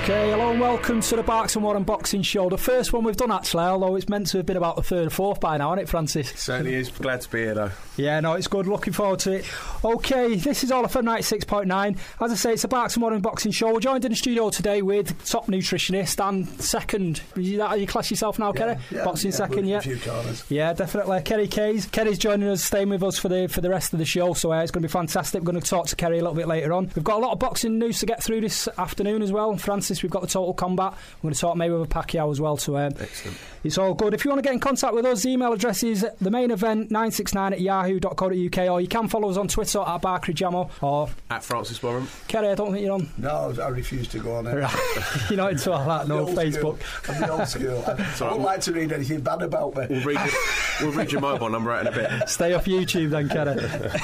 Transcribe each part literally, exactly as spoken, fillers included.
Okay, hello and welcome to the Barks and Warren Boxing Show. The first one we've done, actually, although it's meant to have been about the third or fourth by now, isn't it, Francis? It certainly is. Glad to be here, though. Yeah, no, it's good. Looking forward to it. Okay, this is All F M ninety-six point nine. As I say, it's the Barks and Warren Boxing Show. We're joined in the studio today with top nutritionist and second. Is that how you class yourself now, yeah, Kerry? Yeah, Boxing yeah, second, yeah. A few corners. Yeah, definitely. Kerry Kays. Kerry's joining us, staying with us for the for the rest of the show, so uh, it's going to be fantastic. We're going to talk to Kerry a little bit later on. We've got a lot of boxing news to get through this afternoon as well. Francis, we've got the Total Combat. We're going to talk Mayweather Pacquiao as well. So um, excellent. It's all good. If you want to get in contact with us, the email address is the main event nine six nine at yahoo dot co dot uk, or you can follow us on Twitter at Barclay Jamo or at Francis Warren. Kerry, I don't think you're on. No, I refuse to go on it. Right. You're not into all that, no, Facebook. School. I'm the old school. I, I don't like to read anything bad about me. We'll read, your, we'll read your mobile number out in a bit. Stay off YouTube then, Kerry.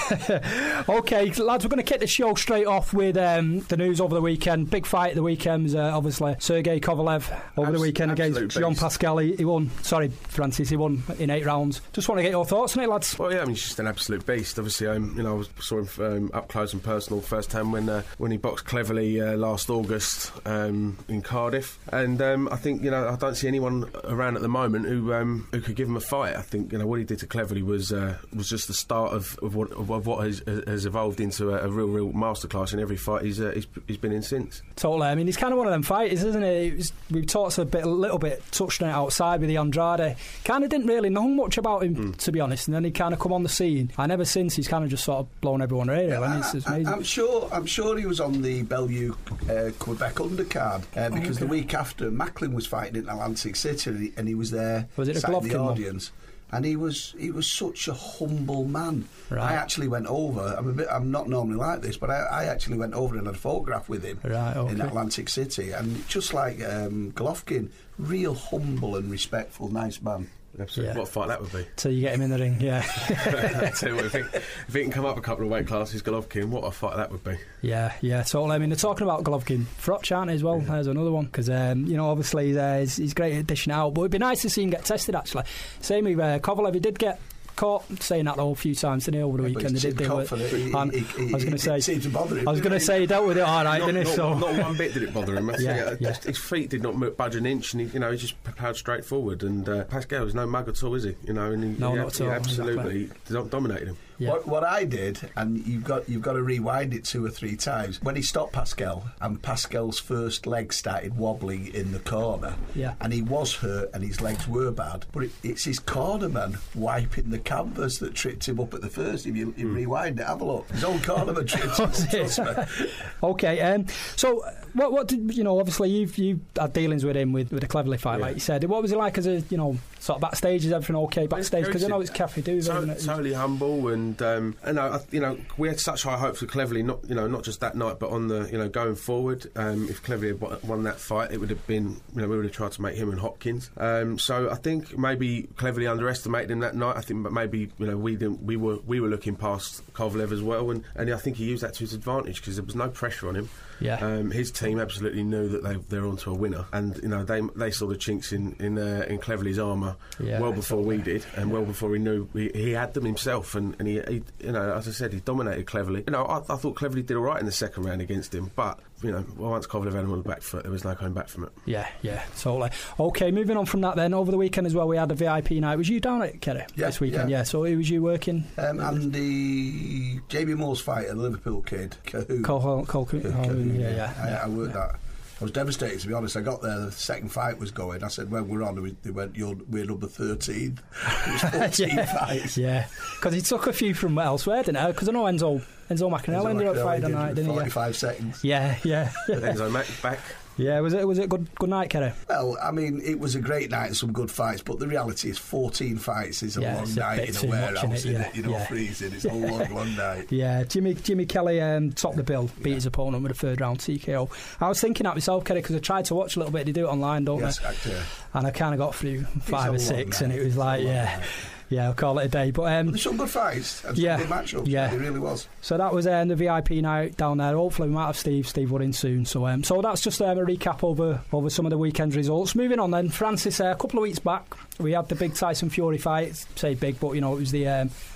Okay, lads, we're going to kick the show straight off with um, the news over the weekend. Big fight at the weekend was uh, obviously Sergey Kovalev over Abs- the weekend against Jean Pascal. He, he won, sorry, Francis, he won in eight rounds. Just want to get your thoughts on it, lads. Well, yeah, I mean, he's just an absolute beast. Obviously, um, you know, I saw him um, up close and personal first time when uh, when he boxed Cleverly uh, last August um, in Cardiff, and um, I think, you know, I don't see anyone around at the moment who um, who could give him a fight. I think, you know, what he did to Cleverly was uh, was just the start of, of what of what has, has evolved into a, a real real masterclass in every fight he's, uh, he's he's been in since. Totally. I mean, he's kind of one of them fighters, isn't he? It was, we've talked a bit, a little bit, touched on it outside with the Andrade. Kind of didn't really know much about him, mm. to be honest, and then he kind of come on the scene, and ever since he's kind of just sort of blown everyone away. Yeah, I, it's, it's amazing. I'm sure. I'm sure he was on the Bellevue uh, Quebec undercard uh, because oh, okay. the week after Macklin was fighting in Atlantic City, and he, and he was there, was it sat a in the audience. One? And he was he was such a humble man. Right. I actually went over. I'm a bit. I'm not normally like this, but I, I actually went over and had a photograph with him right, okay. in Atlantic City, and just like um, Golovkin, real humble and respectful, nice man. Absolutely. Yeah. What a fight that would be. Till you get him in the ring, yeah. I tell you what, if he, if he can come up a couple of weight classes, Golovkin, what a fight that would be. Yeah, yeah, totally. I mean, they're talking about Golovkin. Froch, aren't they, as well? Yeah. There's another one. Because, um, you know, obviously uh, he's, he's great at dishing out, but it'd be nice to see him get tested, actually. Same with uh, Kovalev, he did get caught saying that the whole few times, didn't he, over the yeah, weekend? They did do it. He, and he, he, I was going to say, seemed to bother him, I was going to say he dealt with it all right, not, didn't he? Not, so not one bit did it bother him. yeah, it. yeah. Just, his feet did not budge an inch, and he, you know, he just propelled straight forward. And uh, Pascal was no mug at all, is he? You know, and he, no, he, not at he all, absolutely exactly. dominated him. Yeah. What, what I did, and you've got you've got to rewind it two or three times, when he stopped Pascal and Pascal's first leg started wobbling in the corner, yeah. and he was hurt and his legs were bad, but it, it's his cornerman wiping the canvas that tripped him up at the first. If you, you mm. rewind it, have a look. His own cornerman tripped him up, trust me. Okay, um, so what what did, you know, obviously you've you had dealings with him with, with the Cleverly fight, yeah. like you said. What was it like as a, you know, sort of backstage? Is everything okay backstage? Because I know it's Cafe Duves, so, isn't it? Totally humble, and um, and uh, you know, we had such high hopes for Cleverly, not you know, not just that night, but on the, you know, going forward. Um, if Cleverly had won that fight, it would have been, you know, we would have tried to make him and Hopkins. Um, so I think maybe Cleverly underestimated him that night. I think, but maybe, you know, we didn't. We were we were looking past Kovalev as well, and, and I think he used that to his advantage because there was no pressure on him. Yeah. Um, his team absolutely knew that they they're onto a winner, and you know they they saw the chinks in in, uh, in Cleverly's armour yeah, well before we did, and yeah. well before he knew he, he had them himself, and, and he, he you know, as I said, he dominated Cleverly. You know, I, I thought Cleverly did all right in the second round against him, but you know, once Kovalev had him on the back foot, there was no coming back from it. Yeah, yeah, totally. Okay, moving on from that then, over the weekend as well, we had a V I P night. Was you down at Kerry yeah, this weekend? Yeah. yeah. So who was you working? Um, and the Jamie Moore's fighter, the Liverpool kid, Cahoon. Cole, Cole, Cole, Cahoon, yeah, yeah. yeah. I, yeah I worked yeah. that. I was devastated, to be honest. I got there, the second fight was going. I said, when we're on, they went, You're, we're number thirteen. It was fourteen yeah. fights. Yeah, because he took a few from elsewhere, didn't he? Because I know Enzo Enzo McInerney ended up fighting tonight, didn't he? forty-five seconds. Yeah, yeah. Enzo Mac back. Yeah, was it was it a good good night, Kerry? Well, I mean, it was a great night and some good fights, but the reality is fourteen fights is a yeah, long a night in a warehouse, it, yeah, you know, yeah. freezing. It's a long, long night. Yeah, Jimmy Jimmy Kelly um, topped the bill, beat yeah. his opponent with a third round T K O. I was thinking that myself, Kerry, because I tried to watch a little bit. They do it online, don't yes, they? Yes, and I kind of got through five or six, night. and it was like, yeah. Night. Yeah, I'll call it a day. But um, there's some good fights and some yeah, good matchups. Yeah, it really was. So that was um, the V I P night down there. Hopefully we might have Steve Steve Wood in soon. So um, so that's just um, a recap over over some of the weekend's results. Moving on then, Francis. Uh, a couple of weeks back, we had the big Tyson Fury fight. Say big, but you know it was the um,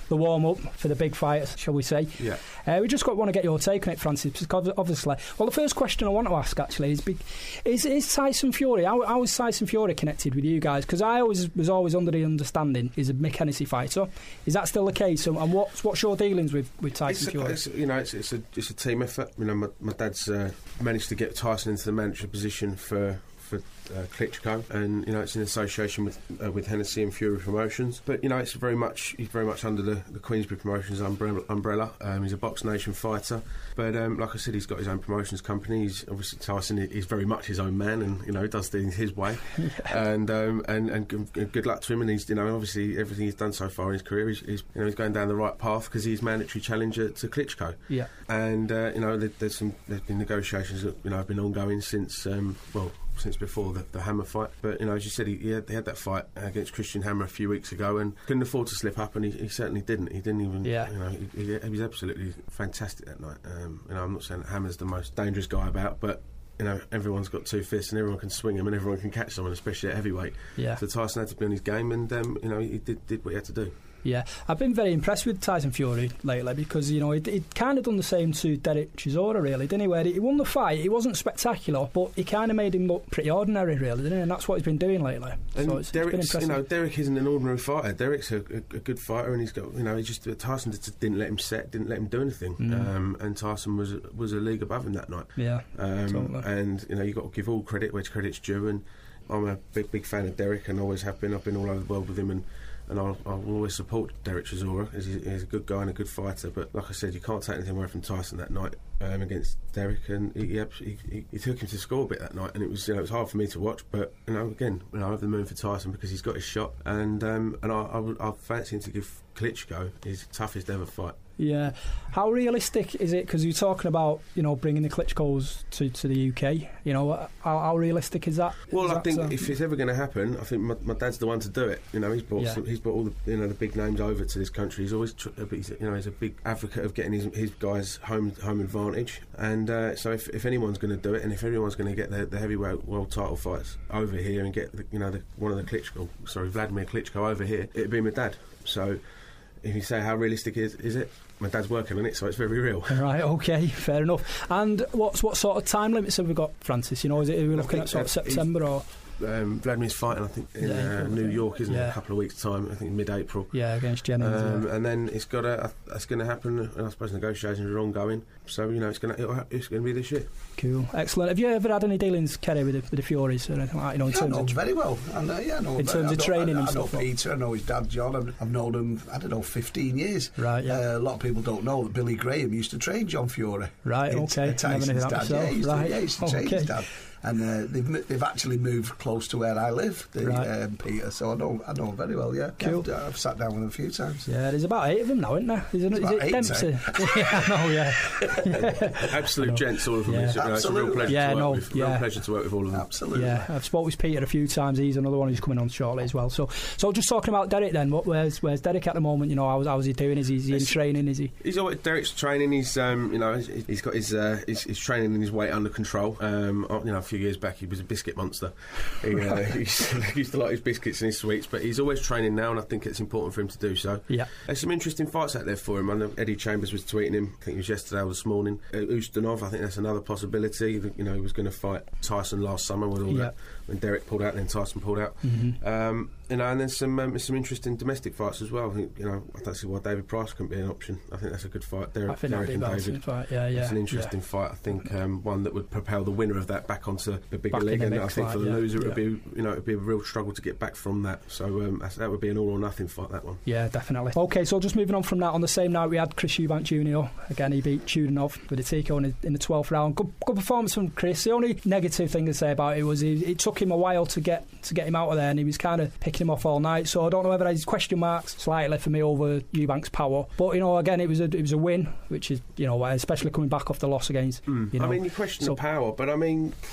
the warm-up for the big fight, shall we say. Yeah. Uh, we just got, want to get your take on it, Francis, because obviously... Well, the first question I want to ask, actually, is big, is, is Tyson Fury... How, how is Tyson Fury connected with you guys? Because I always was always under the understanding he's a Mick Hennessy fighter. Is that still the case? And, and what's, what's your dealings with, with Tyson it's Fury? A, it's, you know, it's, it's, a, it's a team effort. You know, my, my dad's uh, managed to get Tyson into the manager position for... for uh, Klitschko, and you know it's in association with uh, with Hennessy and Fury Promotions. But you know it's very much he's very much under the, the Queensberry Promotions umbrella. umbrella. Um, he's a Box Nation fighter, but um, like I said, he's got his own promotions company. He's obviously Tyson is very much his own man, and you know does things his way. Yeah. And um, and and good, good luck to him. And he's you know obviously everything he's done so far in his career, he's, he's you know he's going down the right path because he's mandatory challenger to Klitschko. Yeah. And uh, you know there, there's some there's been negotiations that you know have been ongoing since um, well. since before the, the Hammer fight. But, you know, as you said, he, he, had, he had that fight against Christian Hammer a few weeks ago and couldn't afford to slip up, and he, he certainly didn't. He didn't even, yeah. you know, he, he, he was absolutely fantastic that night. Um, you know, I'm not saying that Hammer's the most dangerous guy about, but, you know, everyone's got two fists and everyone can swing them and everyone can catch someone, especially at heavyweight. Yeah. So Tyson had to be on his game and, um, you know, he did, did what he had to do. Yeah, I've been very impressed with Tyson Fury lately because, you know, he, he kind of done the same to Derek Chisora, really, didn't he? Where he won the fight, he wasn't spectacular, but he kind of made him look pretty ordinary, really, didn't he? And that's what he's been doing lately. And so it's, Derek's, it's been you know, impressive. Derek isn't an ordinary fighter. Derek's a, a, a good fighter, and he's got, you know, he just Tyson just didn't let him set, didn't let him do anything, Mm. um, and Tyson was was a league above him that night. Yeah, um, totally. And you know, you got to give all credit where credit's due. And I'm a big, big fan of Derek, and always have been. I've been all over the world with him, and. And I'll, I'll always support Derek Chisora. He's, he's a good guy and a good fighter. But like I said, you can't take anything away from Tyson that night um, against Derek. And he, he, he, he took him to score a bit that night. And it was you know it was hard for me to watch. But you know again, you know, I have the moon for Tyson because he's got his shot. And um, and I, I, would, I fancy him to give Klitschko his toughest ever fight. Yeah. How realistic is it? Because you're talking about, you know, bringing the Klitschkos to, to the U K. You know, how, how realistic is that? Well, is I that, think uh, if it's ever going to happen, I think my, my dad's the one to do it. You know, he's brought yeah. some, he's brought all the you know the big names over to this country. He's always tr- he's, you know he's a big advocate of getting his, his guys home home advantage. And uh, so if, if anyone's going to do it, and if anyone's going to get the, the heavyweight world title fights over here and get the, you know the, one of the Klitschko, sorry Vladimir Klitschko over here, it'd be my dad. So. If you say how realistic is, is it? My dad's working on it, so it's very real. Right, okay, fair enough. And what's what sort of time limits have we got, Francis? You know, is it are we looking at sort of September or? Um, Vladimir's fighting, I think, in yeah, uh, New York, isn't yeah. it? In a couple of weeks' time. I think mid-April. Yeah, against Jennings. Um, yeah. And then it's got a. It's going to happen. And I suppose negotiations are ongoing. So you know, it's going to. It's going to be this year. Cool, excellent. Have you ever had any dealings, Kerry, with the, with the Furies or anything like that? You know, in yeah, terms I know of very well. And uh, yeah, I know in terms I of know, training I, and I know stuff. Peter. I know his dad John. I've, I've known him. I don't know, fifteen years. Right. Yeah. Uh, a lot of people don't know that Billy Graham used to train John Fury. Right. In, Okay. uh, Tyson's Never knew that dad. myself. Yeah, he used right. to, yeah, he used to train okay. his dad. And uh, they've they've actually moved close to where I live, the, right. um, Peter. So I know I know him very well. Yeah, cool. I've, I've sat down with him a few times. Yeah, there's about eight of them now, isn't there? Is, it, is it eight, Dempsey? yeah, I know. Yeah. yeah. Absolute gents, all of them. Yeah. It's, you know, it's a real pleasure yeah, to work no, with. yeah. Real pleasure to work with all of them. Absolutely. Yeah, I've spoken with Peter a few times. He's another one who's coming on shortly as well. So, so just talking about Derek then. What, where's where's Derek at the moment? You know, how's how's he doing? Is he, is he in training? Is he? He's always Derek's training. He's um, you know, he's, he's got his, uh, his his training and his weight under control. Um, you know, a few years back he was a biscuit monster. He, uh, he used to like his biscuits and his sweets, but he's always training now, and I think it's important for him to do so. Yeah, there's some interesting fights out there for him. I know Eddie Chambers was tweeting him. I think it was yesterday or this morning. Uh, Ustinov, I think that's another possibility. You know, he was going to fight Tyson last summer with all yeah. that when Derek pulled out, and then Tyson pulled out. Mm-hmm. Um, you know, and then some um, some interesting domestic fights as well. I think you know, I don't see why David Price couldn't be an option. I think that's a good fight. Derek, I think Derek and David. Fight. Yeah, yeah. It's an interesting yeah. fight. I think um, one that would propel the winner of that back onto the bigger back league, and I think fight, for the yeah. loser, it would yeah. be you know, it'd be a real struggle to get back from that. So um, that would be an all or nothing fight. That one. Yeah, definitely. Okay, so just moving on from that. On the same night, we had Chris Eubank Junior Again, he beat Chudinov with a T K O in the, in the twelfth round. Good, good performance from Chris. The only negative thing to say about it was he, it took him a while to get to get him out of there, and he was kind of picking him off all night. So I don't know whether there's question marks slightly for me over Eubank's power. But you know, again, it was a it was a win, which is you know, especially coming back off the loss against. Mm. You know, I mean, you question so, the power, but I mean.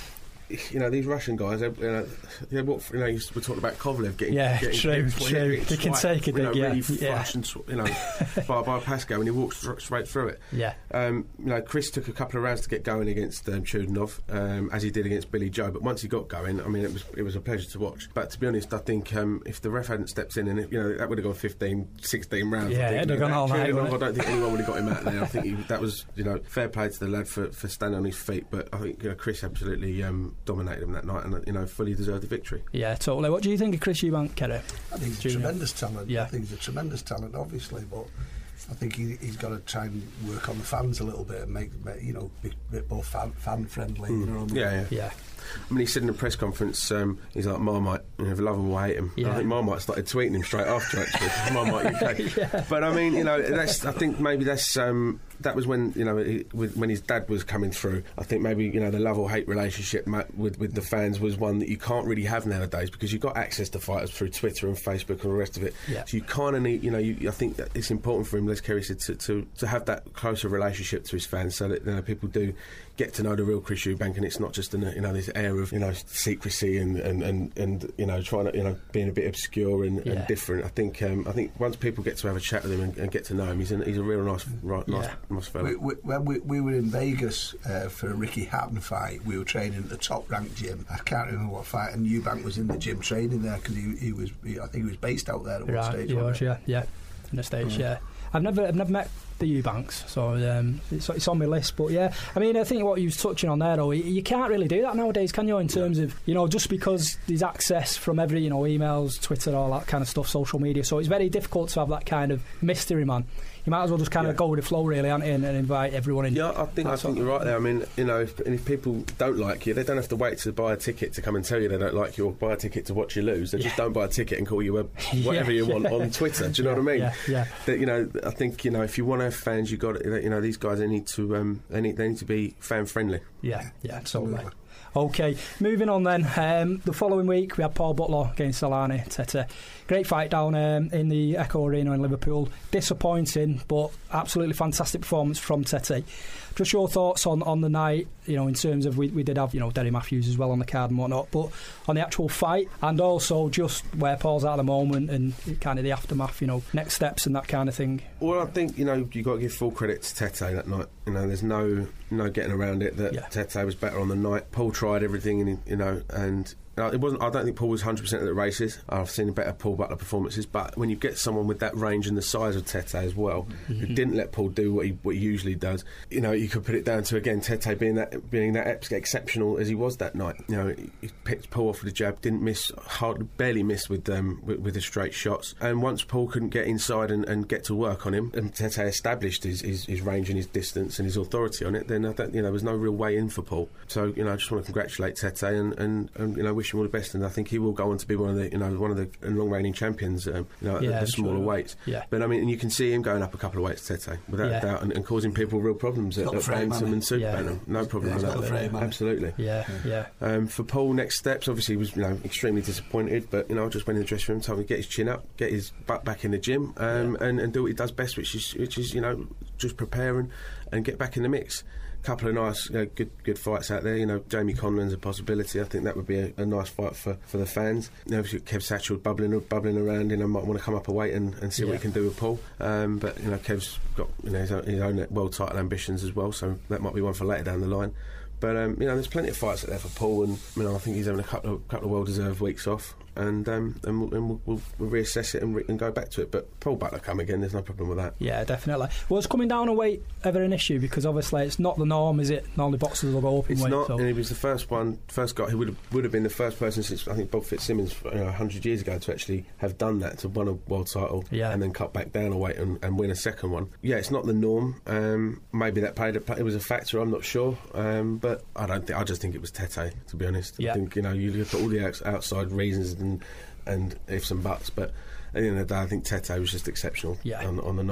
you know, these Russian guys, they, you know, they, what, you know, you were talking about Kovalev getting, yeah, getting true, getting, true. Getting They can swiped, take a you know, dig, yeah, really yeah. flush and, you know, by, by Pascal, and he walks th- straight through it. Yeah. Um, you know, Chris took a couple of rounds to get going against um, Chudinov, um, as he did against Billy Joe. But once he got going, I mean, it was it was a pleasure to watch. But to be honest, I think um, if the ref hadn't stepped in, and it, you know, that would have gone fifteen, sixteen rounds. Yeah, I think, it'd have you know, gone all night, Chudinov, wouldn't it? I don't think anyone would have got him out there. I think he, that was, you know, fair play to the lad for, for standing on his feet. But I think, you know, Chris absolutely um, dominated him that night, and you know, fully deserved the victory. Yeah, totally. What do you think of Chris Eubank, Kerry? I think he's Junior? a tremendous talent. Yeah. I think he's a tremendous talent, obviously, but I think he, he's got to try and work on the fans a little bit and make, make you know, be a bit more fan, fan friendly. Mm. You know what I mean? Yeah, yeah. Yeah. I mean, he said in a press conference, um, he's like, Marmite, you know, if you love him or hate him. Yeah. And I think Marmite started tweeting him straight after, actually. Marmite U K. Yeah. But I mean, you know, that's, I think maybe that's um, that was when, you know, he, with, when his dad was coming through. I think maybe, you know, the love or hate relationship with, with the fans was one that you can't really have nowadays, because you've got access to fighters through Twitter and Facebook and all the rest of it. Yeah. So you kind of need, you know, you, I think that it's important for him, Les Kerry said, to, to, to have that closer relationship to his fans, so that, you know, people do get to know the real Chris Eubank, and it's not just, an, you know, this air of, you know, secrecy and, and, and, and you know, trying to, you know, being a bit obscure and, yeah. and different. I think um, I think once people get to have a chat with him and, and get to know him, he's, an, he's a real nice, right, nice, Yeah. nice fellow. We, we, when we, we were in Vegas uh, for a Ricky Hatton fight, we were training at the top ranked gym. I can't remember what fight, and Eubank was in the gym training there, because he, he was, he, I think he was based out there at one Right, stage. he was, wasn't yeah, yeah, in the States, Mm. yeah. I've never, I've never met the Eubanks, so um, it's, it's on my list. But yeah, I mean, I think what you was touching on there, though, you, you can't really do that nowadays, can you? In terms of, you know, just because there's access from every, you know, emails, Twitter, all that kind of stuff, social media. So it's very difficult to have that kind of mystery man. You might as well just kind Yeah. of go with the flow, really, and, and invite everyone in. Yeah, I think That's I think all. you're right there. I mean, you know, if, and if people don't like you, they don't have to wait to buy a ticket to come and tell you they don't like you, or buy a ticket to watch you lose. They just Yeah. don't buy a ticket and call you a whatever Yeah, you want yeah. on Twitter. Do you know what I mean? Yeah, yeah. That, you know, I think, you know, if you want to have fans, you got to, you know, these guys, they need to um, they need they need to be fan friendly. Yeah, yeah, totally. Absolutely. Okay, moving on then. Um, the following week we had Paul Butler against Solani Tete. Great fight down um, in the Echo Arena in Liverpool. Disappointing, but absolutely fantastic performance from Tete. Just your thoughts on, on the night, you know, in terms of we, we did have, you know, Derry Matthews as well on the card and whatnot, but on the actual fight, and also just where Paul's at at the moment and kind of the aftermath, you know, next steps and that kind of thing. Well, I think, you know, you've got to give full credit to Tete that night. You know, there's no no getting around it that Yeah. Tete was better on the night. Paul tried everything, and you know, and uh, it wasn't. I don't think Paul was one hundred percent at the races. I've seen better Paul Butler performances, but when you get someone with that range and the size of Tete as well, Mm-hmm. who didn't let Paul do what he what he usually does, you know, you could put it down to again Tete being that being that ex- exceptional as he was that night. You know, he, he picked Paul off with a jab, didn't miss, hardly barely missed with um with, with the straight shots, and once Paul couldn't get inside and, and get to work on him, and Tete established his, his, his range and his distance and his authority on it, then I don't, you know, there was no real way in for Paul. So, you know, I just want to congratulate Tete and, and, and you know, wish him all the best, and I think he will go on to be one of the, you know, one of the long reigning champions, um, you know, at Yeah, the smaller sure. weights. Yeah. But I mean, and you can see him going up a couple of weights, Tete, without Yeah. a doubt, and, and causing people real problems at, got the at frame, Bantam hasn't and Super Yeah. Bantam. No problem Yeah, with he's got that. the frame, hasn't he? Absolutely. Yeah, yeah. Um, for Paul, next steps, obviously, he was, you know, extremely disappointed, but, you know, I just went in the dressing room, told him to get his chin up, get his butt back in the gym, um, and, and do what he does best, which is, which is, you know, just prepare and, and get back in the mix. Couple of nice, you know, good good fights out there. You know, Jamie Conlan's a possibility. I think that would be a, a nice fight for, for the fans. You know, obviously Kev Satchel bubbling bubbling around. You know, might want to come up a weight and, and see Yeah. what he can do with Paul. Um, but you know, Kev's got, you know, his own, his own world title ambitions as well. So that might be one for later down the line. But um, you know, there's plenty of fights out there for Paul, and you know, I think he's having a couple of couple of well-deserved weeks off, and um, and, we'll, and we'll, we'll, we'll reassess it and, re- and go back to it. But Paul Butler come again. There's no problem with that. Yeah, definitely. Was coming down a weight ever an issue? Because obviously it's not the norm, is it? Normally boxers will go up in It's weight. not, so. and he was the first one, first guy who would have, would have been the first person since I think Bob Fitzsimmons, you know, one hundred years ago to actually have done that, to win a world title Yeah. and then cut back down a weight and, and win a second one. Yeah, it's not the norm. Um, maybe that played a, it was a factor. I'm not sure, um, but I don't think. I just think it was Tete, to be honest. Yeah. I think, you know, you look at all the outs- outside reasons and and ifs and buts, but at the end of the day, I think Tete was just exceptional Yeah. on, on the night.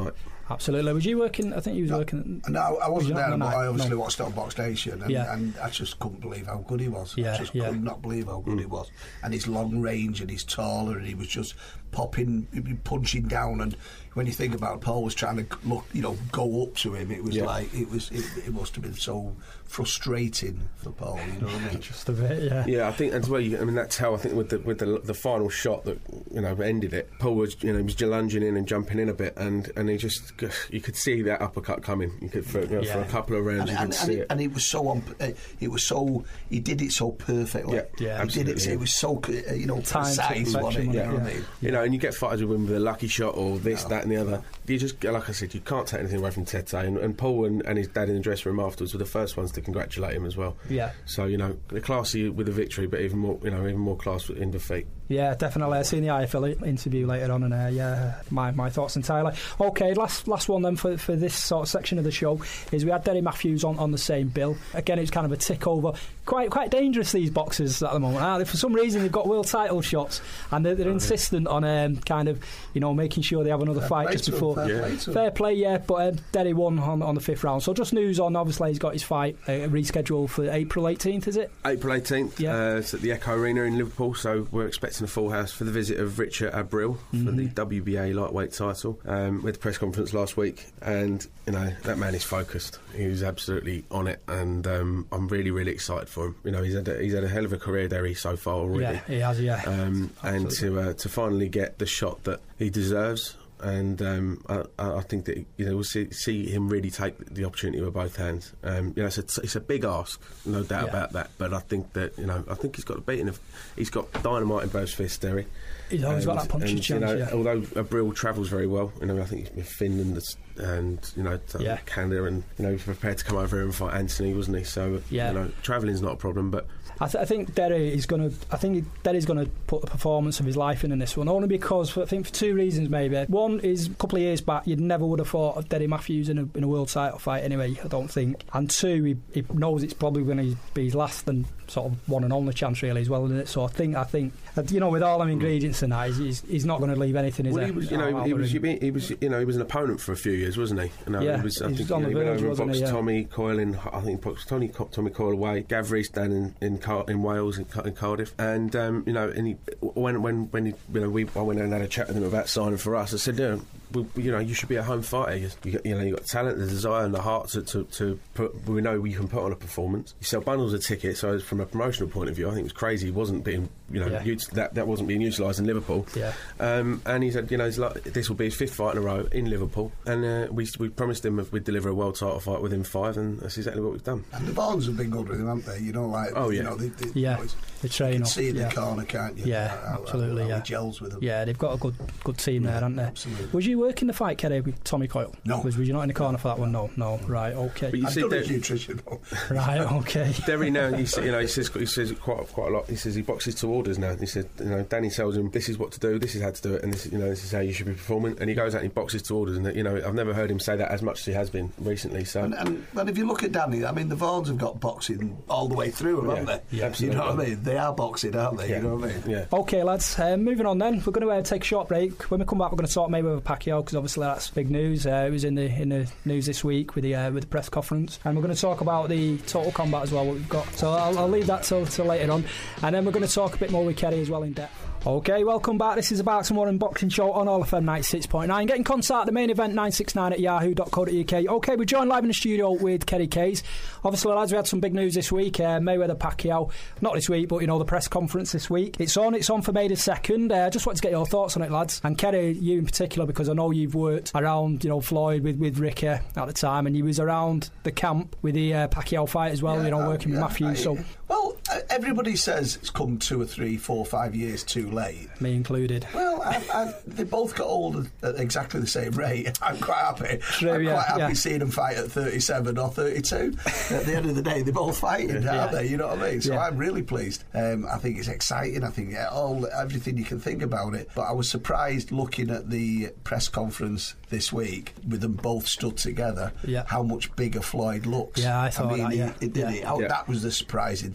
Absolutely. Was you working? I think you was no, working. No, I wasn't there, the but night? I obviously no. watched it on Box Nation, and, yeah. and I just couldn't believe how good he was. Yeah, I just yeah. could not believe how good mm. he was. And his long range, and he's taller, and he was just popping, punching down. And when you think about it, Paul was trying to look, you know, go up to him. It was yeah. like it was. It, it must have been so frustrating for Paul. You know what I mean? Just a bit, yeah. Yeah, I think as well. You, I mean, that's how I think with the with the, the final shot that you know ended it. Paul was, you know, he was lunging in and jumping in a bit, and, and he just you could see that uppercut coming. You could for, you know, yeah. for a couple of rounds, and, you and, could and see it, it. And it was so on. Uh, it was so. He did it so perfectly. Yeah, yeah, he did it. yeah. It was so, uh, you know, Time precise. Wasn't it? Yeah. You know what I mean? You know, and you get fighters who win with a lucky shot or this, No. that, and the other. You just, like I said, you can't take anything away from Tete. And, and Paul and, and his dad in the dressing room afterwards were the first ones to congratulate him as well. Yeah. So you know, they're classy with a victory, but even more, you know, even more class in defeat. Yeah, definitely. I've seen the I F L interview later on, and uh, yeah, my, my thoughts entirely. Okay, last last one then for, for this sort of section of the show is we had Derry Matthews on, on the same bill. Again, it's kind of a tick over. Quite quite dangerous, these boxers at the moment, aren't they? For some reason, they've got world title shots, and they're, they're insistent on um, kind of, you know, making sure they have another Fair fight play just to before. him, fair Yeah. play to him. Fair play, yeah, but uh, Derry won on, on the fifth round. So just news on, obviously, he's got his fight uh, rescheduled for April eighteenth, is it? April eighteenth, Yeah. uh, it's at the Echo Arena in Liverpool, so we're expecting a full house for the visit of Richard Abril Mm-hmm. for the W B A lightweight title. Um, we had the press conference last week, and you know that man is focused. He was absolutely on it, and um, I'm really, really excited for him. You know, he's had a, he's had a hell of a career, Derry, so far already. Yeah, he has, yeah. Um, and to uh, to finally get the shot that he deserves. And um, I, I think that you know we'll see, see him really take the opportunity with both hands. Um, you know, it's a, it's a big ask, no doubt Yeah. about that. But I think that you know, I think he's got a beating of, he's got dynamite in both fists, Derry. He's always got that punchy and, chance, you know, yeah. although Abril travels very well, you know, I think he's been Finland and you know to Yeah. Canada, and you know he's prepared to come over here and fight Anthony, wasn't he? So Yeah. you know, travelling's not a problem, but. I, th- I think Derry is going to. I think Derry's going to put the performance of his life in in this one. Only because I think for two reasons maybe. One is a couple of years back you never would have thought of Derry Matthews in a, in a world title fight anyway. I don't think. And two, he, he knows it's probably going to be his last and sort of one and only chance really as well, isn't it? So I think I think you know with all them ingredients and that, he's, he's not going to leave anything. Is Well, he? he was, you know, he was, he was, you know, he was an opponent for a few years, wasn't he? You know, Yeah, he was, I he think, was on you know, the he went verge, over and wasn't he? boxed Yeah. Tommy Coyle in, I think, he boxed Tommy Tommy Coyle away. Gavry's down in in, Car- in Wales in, in Cardiff, and um, you know, and he, when when when he, you know, we I went and had a chat with him about signing for us. I said, you know, we, you know, you should be a home fighter. You, you, you know, you got the talent, the desire, and the heart to, to, to put. We know you can put on a performance. You sell bundles of tickets. So from a promotional point of view, I think it was crazy. He wasn't being, you know, Yeah. used, that that wasn't being utilised in Liverpool. Yeah. Um, and he said, you know, it's like, this will be his fifth fight in a row in Liverpool, and uh, we we promised him we'd deliver a world title fight within five, and that's exactly what we've done. And the Barnes have been good with him, haven't they? You know, like Oh, you yeah. know, they, they, Yeah. you know, The train you can up, see in yeah. the corner, can't you? Yeah, how, absolutely, How, how yeah. he gels with them. Yeah, they've got a good good team there, haven't they? Absolutely. Was you working the fight, Kerry, with Tommy Coyle? No. Was, was you not in the corner for that one? No, no. Right, okay. But you I've see, done his Der- nutrition. though. Right, okay. Derry now, he, sa- you know, he says he says quite quite a lot. He says he boxes to orders now. He said, you know, Danny tells him this is what to do, this is how to do it, and this is, you know, this is how you should be performing. And he goes out and he boxes to orders, and you know, I've never heard him say that as much as he has been recently. So. And, and, and if you look at Danny, I mean, the Vaughans have got boxing all the way through, haven't Yeah, they? yeah, absolutely. You know what I mean? They are boxing, aren't they? Yeah. You know what I mean? Yeah. Okay, lads, uh, moving on then. We're going to uh, take a short break. When we come back, we're going to talk Mayweather Pacquiao, because obviously that's big news. Uh, it was in the in the news this week with the uh, with the press conference, and we're going to talk about the Total Combat as well, what we've got. So I'll, I'll leave that till, till later on, and then we're going to talk a bit more with Kerry as well in depth. Okay, welcome back. This is the Barks and Warren Boxing Show on All F M ninety-six point nine. Get in contact, the main event nine six nine at yahoo dot co dot uk. Okay, we're joined live in the studio with Kerry Kays. Obviously, lads, we had some big news this week. Uh, Mayweather Pacquiao, not this week, but you know, the press conference this week. It's on, it's on for May the second. I uh, just wanted to get your thoughts on it, lads. And Kerry, you in particular, because I know you've worked around, you know, Floyd with, with Ricky at the time, and you was around the camp with the uh, Pacquiao fight as well, Yeah, you know, uh, working yeah, with Matthews. I- So, Well, uh, everybody says it's come two or three, four, five years too late. me included. Well, I, I, they both got old at exactly the same rate. I'm quite happy. True, I'm yeah, quite happy yeah. seeing them fight at thirty-seven or thirty-two. At the end of the day, they're both fighting, Yeah. aren't they? You know what I mean? So Yeah. I'm really pleased. Um, I think it's exciting. I think yeah, all everything you can think about it. But I was surprised looking at the press conference this week with them both stood together. Yeah. How much bigger Floyd looks. Yeah, I thought mean, that, he- yeah. he did Yeah. it. Oh, Yeah. That was the surprising thing. And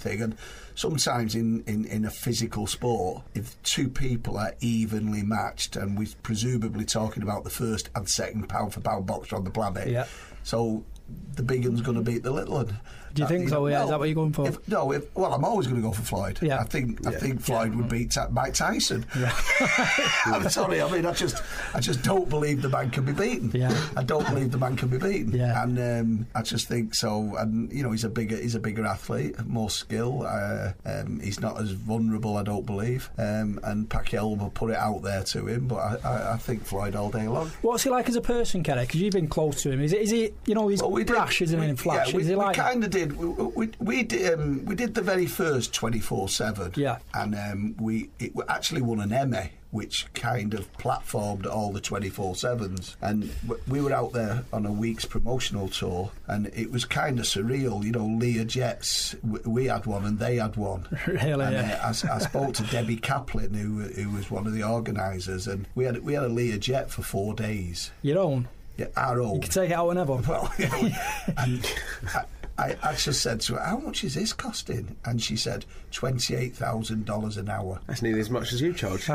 sometimes in, in, in a physical sport, if two people are evenly matched, and we're presumably talking about the first and second pound for pound boxer on the planet, yeah. so the big one's going to beat the little one. Do you uh, think you so? know, Yeah, well, is that what you're going for? If, no, if, well, I'm always going to go for Floyd. Yeah. I think I yeah. think Floyd yeah. would beat Ta- Mike Tyson. Yeah. I'm sorry. I mean, I just I just don't believe the man can be beaten. Yeah. I don't believe the man can be beaten. Yeah. And um, I just think so. And you know, he's a bigger he's a bigger athlete, more skill. Uh, um, he's not as vulnerable, I don't believe. Um, and Pacquiao will put it out there to him, but I, I, I think Floyd all day long. What's he like as a person, Kerry? Because you've been close to him. Is, it, is he, you know, he's Well, we brash, did, isn't we, he, in flash? Yeah, we, is he we like kind of did. We, we, we did. Um, we did the very first twenty-four seven. Yeah. And um, we it actually won an Emmy, which kind of platformed all the twenty-four sevens. And w- we were out there on a week's promotional tour, and it was kind of surreal. You know, Lear Jets, w- we had one and they had one. Really, and, yeah. uh, I, I spoke to Debbie Kaplan, who who was one of the organisers, and we had we had a Lear Jet for four days. Your own? Yeah, our own. You could take it out whenever. Well, you know, and I, I, I just said to her, how much is this costing? And she said, twenty-eight thousand dollars an hour. That's nearly as much as you charge.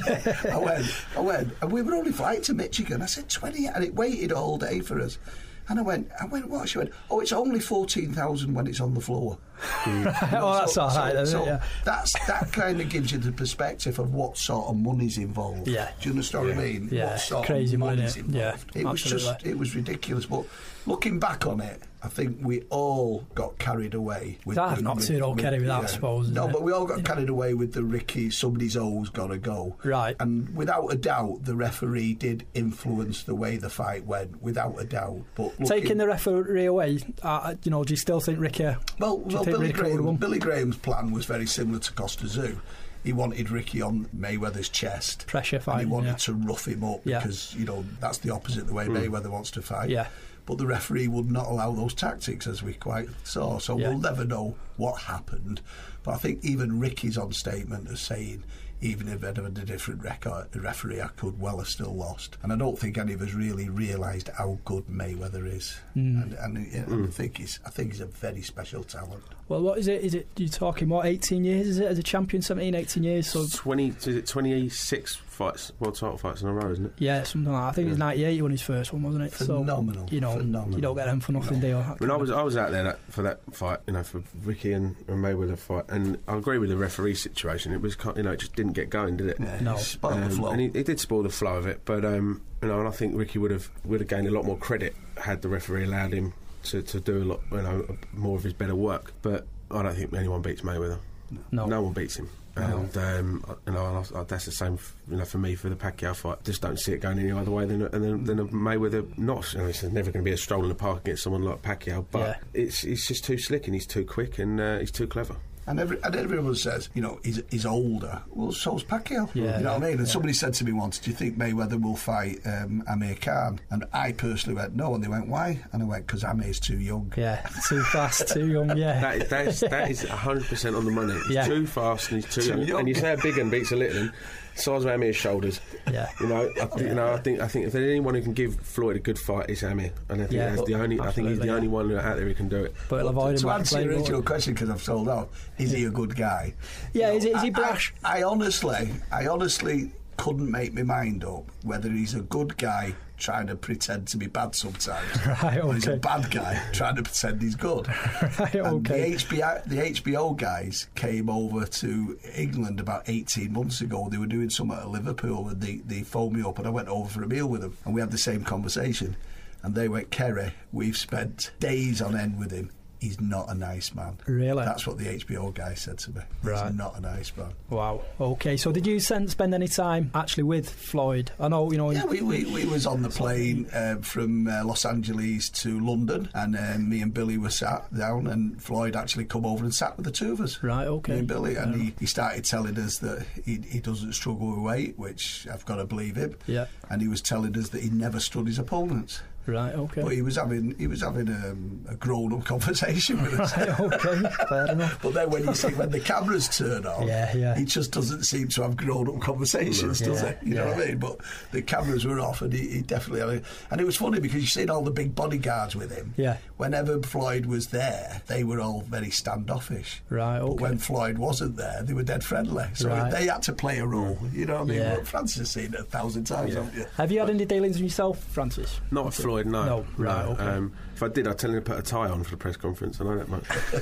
I went, I went, and we were only flying to Michigan. I said, twenty, and it waited all day for us. And I went, I went, what? She went, oh, it's only fourteen thousand when it's on the floor. Mm. Oh, that's so, all right, so, isn't so it? Yeah. That's, that kind of gives you the perspective of what sort of money's involved. Yeah. Do you understand yeah. what I mean? Yeah, what sort crazy of money, money's isn't it? involved. Yeah, it was absolutely. just, it was ridiculous. But looking back on it, I think we all got carried away. With, That with, not with, too all with, carried with that, yeah. I suppose. No, isn't but it? we all got carried away with the Ricky, somebody's always got to go. Right. And without a doubt, the referee did influence the way the fight went, without a doubt. But looking, Taking the referee away, uh, you know, do you still think Ricky? Well, do you well think Billy, Ricky would've Graham, won? Billy Graham's plan was very similar to Costa Zoo. He wanted Ricky on Mayweather's chest. Pressure fight. And he wanted yeah. to rough him up Yeah. because, you know, that's the opposite the way mm. Mayweather wants to fight. Yeah. But the referee would not allow those tactics, as we quite saw. So Yeah. we'll never know what happened. But I think even Ricky's on statement as saying, even if I'd had a different record, the referee, I could well have still lost. And I don't think any of us really realised how good Mayweather is. Mm. And, and, and mm. I think he's, I think he's a very special talent. Well, what is it? Is it you're talking what eighteen years? Is it as a champion? seventeen, eighteen years. So twenty. Is it twenty-six fights, world title fights in a row, isn't it? Yeah, something like that. I think yeah. it was ninety-eight. He won his first one, wasn't it? Phenomenal. So, you know, Phenomenal. you don't get them for nothing, do you? When I was I was out there that, for that fight, you know, for Ricky and, and Mayweather fight, and I agree with the referee situation. It was, you know, it just didn't get going, did it? Yeah, no, spoiled um, the flow. And he, he did spoil the flow of it, but um, you know, and I think Ricky would have would have gained a lot more credit had the referee allowed him to, to do a lot, you know, more of his better work. But I don't think anyone beats Mayweather. No, no one beats him. And no. um, you know, I, I, that's the same, you know, for me for the Pacquiao fight. Just don't see it going any other way than a, than, than a Mayweather. Not, you know, it's never going to be a stroll in the park against someone like Pacquiao, but yeah. it's it's just too slick and he's too quick and uh, he's too clever. And, every, and everyone says, you know, he's, he's older. Well, so's Pacquiao. Yeah, you know yeah, what I mean? And yeah. somebody said to me once, do you think Mayweather will fight um, Amir Khan? And I personally went, no. And they went, why? And I went, because Amir's too young. Yeah, too fast, too young, yeah. That is, that is, that is one hundred percent on the money. He's yeah. too fast and he's too, too young. young. And you say a big one beats a little one. Size of Amir's shoulders. Yeah. You know, I think, you know, I think I think if there's anyone who can give Floyd a good fight, it's Amir. And I think Yeah. that's the only. I think he's the Absolutely, only yeah. one out there who can do it. But he'll avoid him. To like answer your playing original ball. question, because I've sold out, is he a good guy? Yeah, You is, know, he, is he I- brash? I, I honestly, I honestly couldn't make my mind up whether he's a good guy trying to pretend to be bad sometimes, Right, or he's a okay. bad guy trying to pretend he's good. Right, And okay. the H B O, the H B O guys came over to England about eighteen months ago. They were doing something at Liverpool and they, they phoned me up and I went over for a meal with them and we had the same conversation. And they went, Kerry, we've spent days on end with him. He's not a nice man. Really? That's what the H B O guy said to me. Right. He's not a nice man. Wow. Okay. So, did you send, spend any time actually with Floyd? I know, you know. Yeah, we, we, we was on the plane uh, from uh, Los Angeles to London, and uh, me and Billy were sat down, and Floyd actually come over and sat with the two of us. Right. Okay. Me and Billy, and Yeah. he, he started telling us that he, he doesn't struggle with weight, which I've got to believe him. Yeah. And he was telling us that he never stood his opponents. Right, okay. But he was having he was having um, a grown-up conversation with us. Right, okay, fair enough. But then when you see when the cameras turn on, yeah, yeah. he just doesn't seem to have grown-up conversations, does yeah, he? You yeah. know what I mean? But the cameras were off, and he, he definitely had a, and it was funny because you seen all the big bodyguards with him. Yeah. Whenever Floyd was there, they were all very standoffish. Right, okay. But when Floyd wasn't there, they were dead friendly. So Right. they had to play a role. You know what I mean? Yeah. Well, Francis has seen it a thousand times, Yeah. haven't you? Have you had any dealings with yourself, Francis? Not with Floyd, no. No, right, no. okay. Um, if I did, I'd tell him to put a tie on for the press conference. I know that much.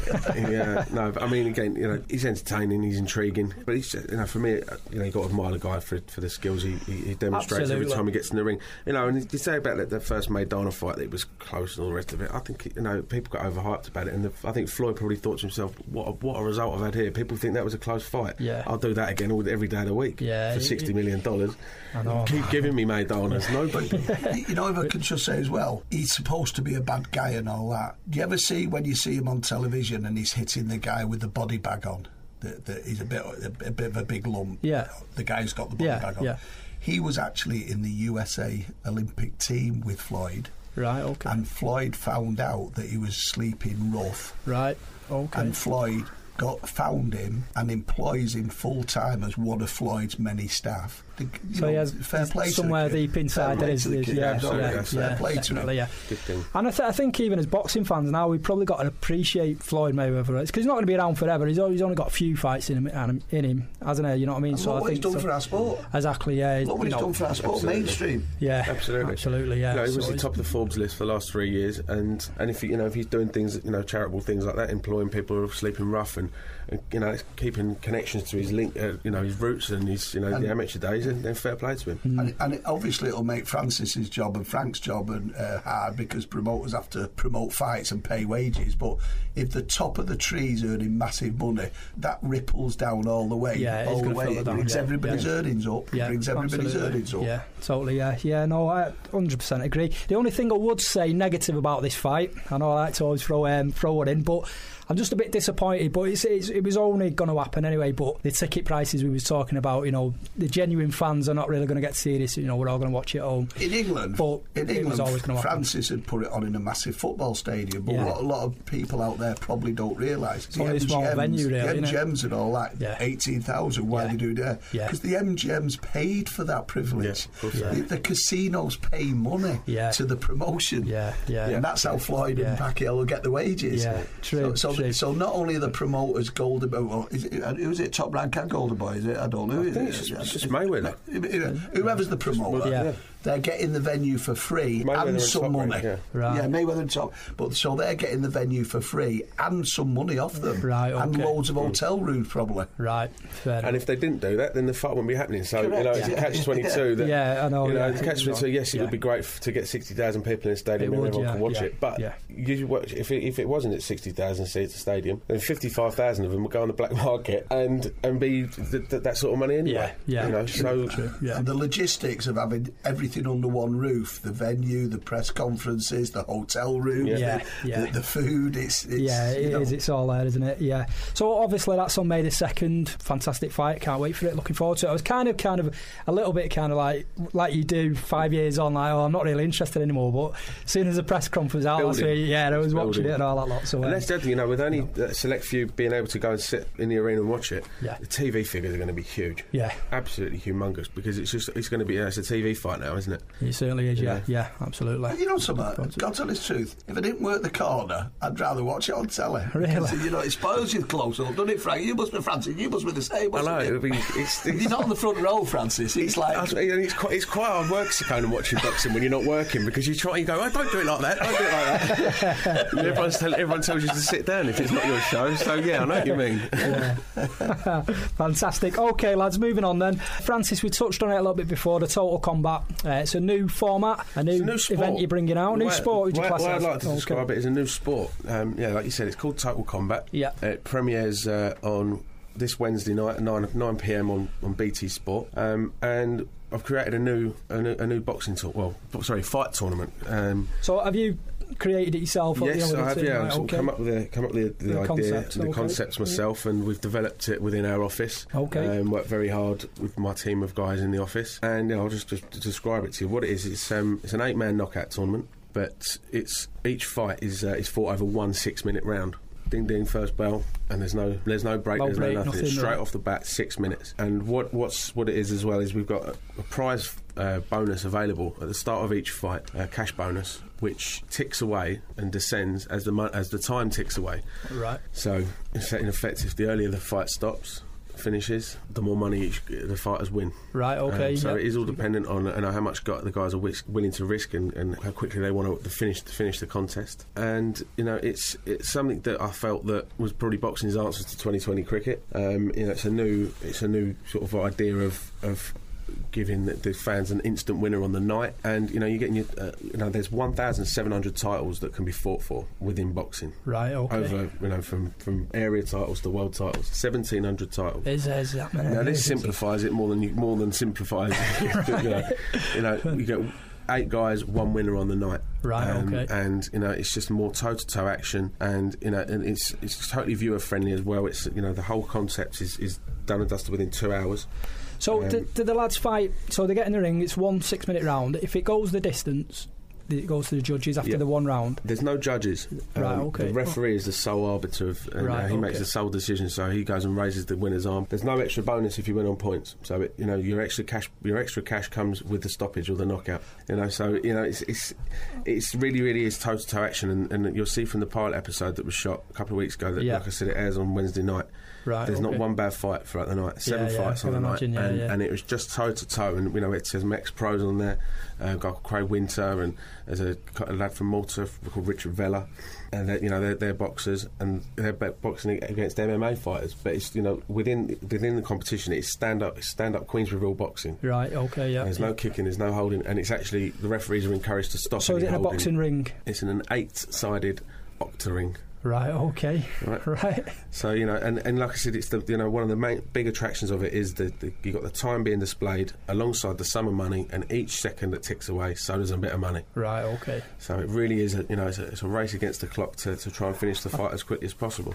yeah, no, but I mean, again, you know, he's entertaining, he's intriguing, but he's, you know, for me, you know, you got to admire the guy for for the skills he, he, he demonstrates Absolutely. every time he gets in the ring. You know, and you say about the, the first Maidana fight that it was close and all the rest of it. I think you know people got overhyped about it, and the, I think Floyd probably thought to himself, "What a, what a result I've had here." People think that was a close fight. Yeah. I'll do that again all every day of the week Yeah, for it- sixty million dollars. I know. Keep giving me Maidanas, nobody. You know, if I could just say as well, he's supposed to be a bad guy and all that. Do you ever see when you see him on television and he's hitting the guy with the body bag on? The, the, he's a bit a, a bit of a big lump. Yeah. The guy's got the body Yeah, bag on. yeah. He was actually in the U S A Olympic team with Floyd, Right, okay. and Floyd found out that he was sleeping rough, Right, okay. and Floyd got found him and employs him full time as one of Floyd's many staff. The, you So know, he has fair play somewhere to the kid. deep inside Fair there play is, to the is kid, yeah, absolutely. yeah, Fair yeah, play to him. definitely, yeah. Good thing. And I, th- I think even as boxing fans now, we've probably got to appreciate Floyd Mayweather. It's because he's not going to be around forever. He's, he's only got a few fights in him, in him, hasn't he? You know what I mean? And so look I what he's think done so, for our sport. exactly. Yeah, Look what you he's know, done for our sport, absolutely. mainstream. Yeah, Absolutely. absolutely. Yeah, You know, he was So the he's- top of the Forbes list for the last three years, and, and if you know if he's doing things, you know, charitable things like that, employing people who are sleeping rough, and, and you know, keeping connections to his link, uh, you know, his roots and his, you know, And- the amateur days, and then fair play to him. And, and it, obviously it'll make Francis's job and Frank's job and, uh, hard because promoters have to promote fights and pay wages. But if the top of the tree's earning massive money, that ripples down all the way. Yeah, it's all the gonna way. filter It down, brings yeah, everybody's yeah. earnings up. Yeah, it brings everybody's absolutely. earnings up. Yeah, totally. Yeah, yeah. No, I one hundred percent agree. The only thing I would say negative about this fight, I know I like to always throw um, throw it in, but I'm just a bit disappointed. But it's, it's, it was only going to happen anyway. But the ticket prices we was talking about, you know, the genuine fans are not really going to get serious. You know, we're all going to watch it at home. In England, But in it was England, always gonna happen. Francis had put it on in a massive football stadium, but Yeah. what a lot of people out there probably don't realise, the only a small M G Ms, venue, really, the isn't it? M G Ms and all that, Yeah. eighteen thousand. Why Yeah. they do that? Yeah. Because the M G Ms paid for that privilege. Yeah, of course Yeah. The, the casinos pay money Yeah. to the promotion. Yeah, yeah. And that's how Floyd Yeah. and Pacquiao will get the wages. Yeah, true, So, so, true. so not only are the promoters Golden Boy, well, is it, who is it? Top Rank and Golden Boy? Is it? I don't know. I think it's just, it's just Mayweather. Whoever's the promoter, Yeah. they're getting the venue for free Mayweather and and some Top money. Rank, yeah. Right. Yeah, Mayweather and Top. But so they're getting the venue for free and some money off them, Right, and okay. loads of hotel rooms probably. Right, fair And know. if they didn't do that, then the fight wouldn't be happening. So you Correct, know, it's yeah. a catch twenty-two. That, Yeah, I know, You know, yeah. the catch twenty-two. Yes, it Yeah. would be great f- to get sixty thousand people in a stadium It and would, everyone yeah, can watch yeah, it. But yeah. you watch, if it, if it wasn't at sixty thousand seats a stadium, then fifty-five thousand of them would go on the black market and and be th- th- that sort of money anyway. Yeah, yeah. You know, so True, yeah. And the logistics of having everything under one roof, the venue, the press conferences, the hotel room, Yeah, the, yeah. The, the food, it's, it's Yeah, it you know, is. It's all there, isn't it? Yeah. So obviously that's on May the second. Fantastic fight. Can't wait for it. Looking forward to it. I was kind of, kind of, a little bit, kind of like, like you do five years on. Like, oh, I'm not really interested anymore. But as soon as the press conference out last Building. week, yeah, I was It's watching building. it and all that lot. So And um, that's the other thing, you know, with only a select few being able to go and sit in the arena and watch it, Yeah. the T V figures are going to be huge. yeah, Absolutely humongous, because it's just it's going to be yeah, it's a T V fight now, isn't it? it certainly is. Yeah, Yeah. yeah, absolutely. You know something? God tell his truth. If I didn't work the corner, I'd rather watch it on telly. Really? Because, you know, it spoils you close up, doesn't it, Frank? You must be Francis. You must be the same. I know. mustn't you? It'll be, it's, it's, You're not on the front row, Francis. It's like I- and it's quite it's quite hard work to kind of watching boxing when you're not working, because you try you go, oh, don't do it like that, don't do it like that. And everyone's tell, everyone tells you to sit down if it's not your show. So yeah, I know what you mean. Fantastic. Okay, lads, moving on then. Francis, we touched on it a little bit before, the Total Combat. Uh, it's a new format, a new, It's a new sport. event you're bringing out. New Way- sport, would you way- class way it I'd as? like to Okay. describe it as a new sport. Um, yeah, like you said, it's called Total Combat. Yeah. It premieres uh, on this Wednesday night at nine nine p m on on B T Sport. Um, and I've created a new a new, a new boxing tour. Well, sorry, fight tournament. Um, So have you created it yourself? or, you Yes, know, with I the have. team? Yeah, Right, I've sort of okay. come up with the come up with the, the, The idea, concept, the okay. concepts myself, and we've developed it within our office. Okay. Um, worked very hard with my team of guys in the office, and yeah, I'll just, just describe it to you. What it is, it's um, it's an eight-man knockout tournament. but it's each fight is uh, is fought over one six-minute round. Ding ding, first bell, and there's no there's no break, no there's break, no nothing. nothing Straight right. off the bat, six minutes. And what what's what it is as well is we've got a, a prize uh, bonus available at the start of each fight, a cash bonus, which ticks away and descends as the mo- as the time ticks away. Right. So, in effect, if the earlier the fight stops, finishes, the more money each, the fighters win. Right, okay. Um, so yep. it is all dependent on you know, how much got the guys are whisk, willing to risk and, and how quickly they want to finish to finish the contest. And you know, it's it's something that I felt that was probably boxing's answer to twenty twenty cricket. Um, you know, it's a new it's a new sort of idea of of. giving the, the fans an instant winner on the night, and you know you're getting your, uh, you know there's one thousand seven hundred titles that can be fought for within boxing. Right, okay. Over you know from, from area titles to world titles, seventeen hundred titles. Is, is that many? Now this simplifies it more than you, more than simplifies. Right. you, know, you know you get eight guys, one winner on the night. Right, um, okay. And you know it's just more toe-to-toe action, and you know and it's it's totally viewer friendly as well. It's you know the whole concept is, is done and dusted within two hours. So um, do, do the lads fight? So they get in the ring. It's one six-minute round. If it goes the distance, it goes to the judges after yeah. the one round. There's no judges. Right, um, okay. The referee is the sole arbiter of, and right, uh, he okay. makes the sole decision. So he goes and raises the winner's arm. There's no extra bonus if you win on points. So it, you know your extra cash, your extra cash comes with the stoppage or the knockout. You know, so you know it's it's, it's really really is toe to toe action, and, and you'll see from the pilot episode that was shot a couple of weeks ago that, yeah. like I said, it airs on Wednesday night. Right, There's okay. not one bad fight throughout the night. Seven yeah, yeah, fights on the imagine, night, yeah, and, yeah. and it was just toe to toe. And you know, it says Mex pros on there. Uh, got Craig Winter, and there's a, a lad from Malta called Richard Vella, and they're, you know they're, they're boxers, and they're boxing against M M A fighters. But it's you know within within the competition, it's stand up stand up Queensberry rule boxing. Right. Okay. Yeah. There's yeah. no kicking, there's no holding, and it's actually the referees are encouraged to stop. So is it in a holding. boxing ring? It's in an eight-sided octa-ring. Right. Okay. Right. Right. So you know, and, and like I said, it's the you know one of the main big attractions of it is that the, you got the time being displayed alongside the sum of money, and each second that ticks away, so does a bit of money. Right. Okay. So it really is a you know it's a, it's a race against the clock to, to try and finish the fight as quickly as possible.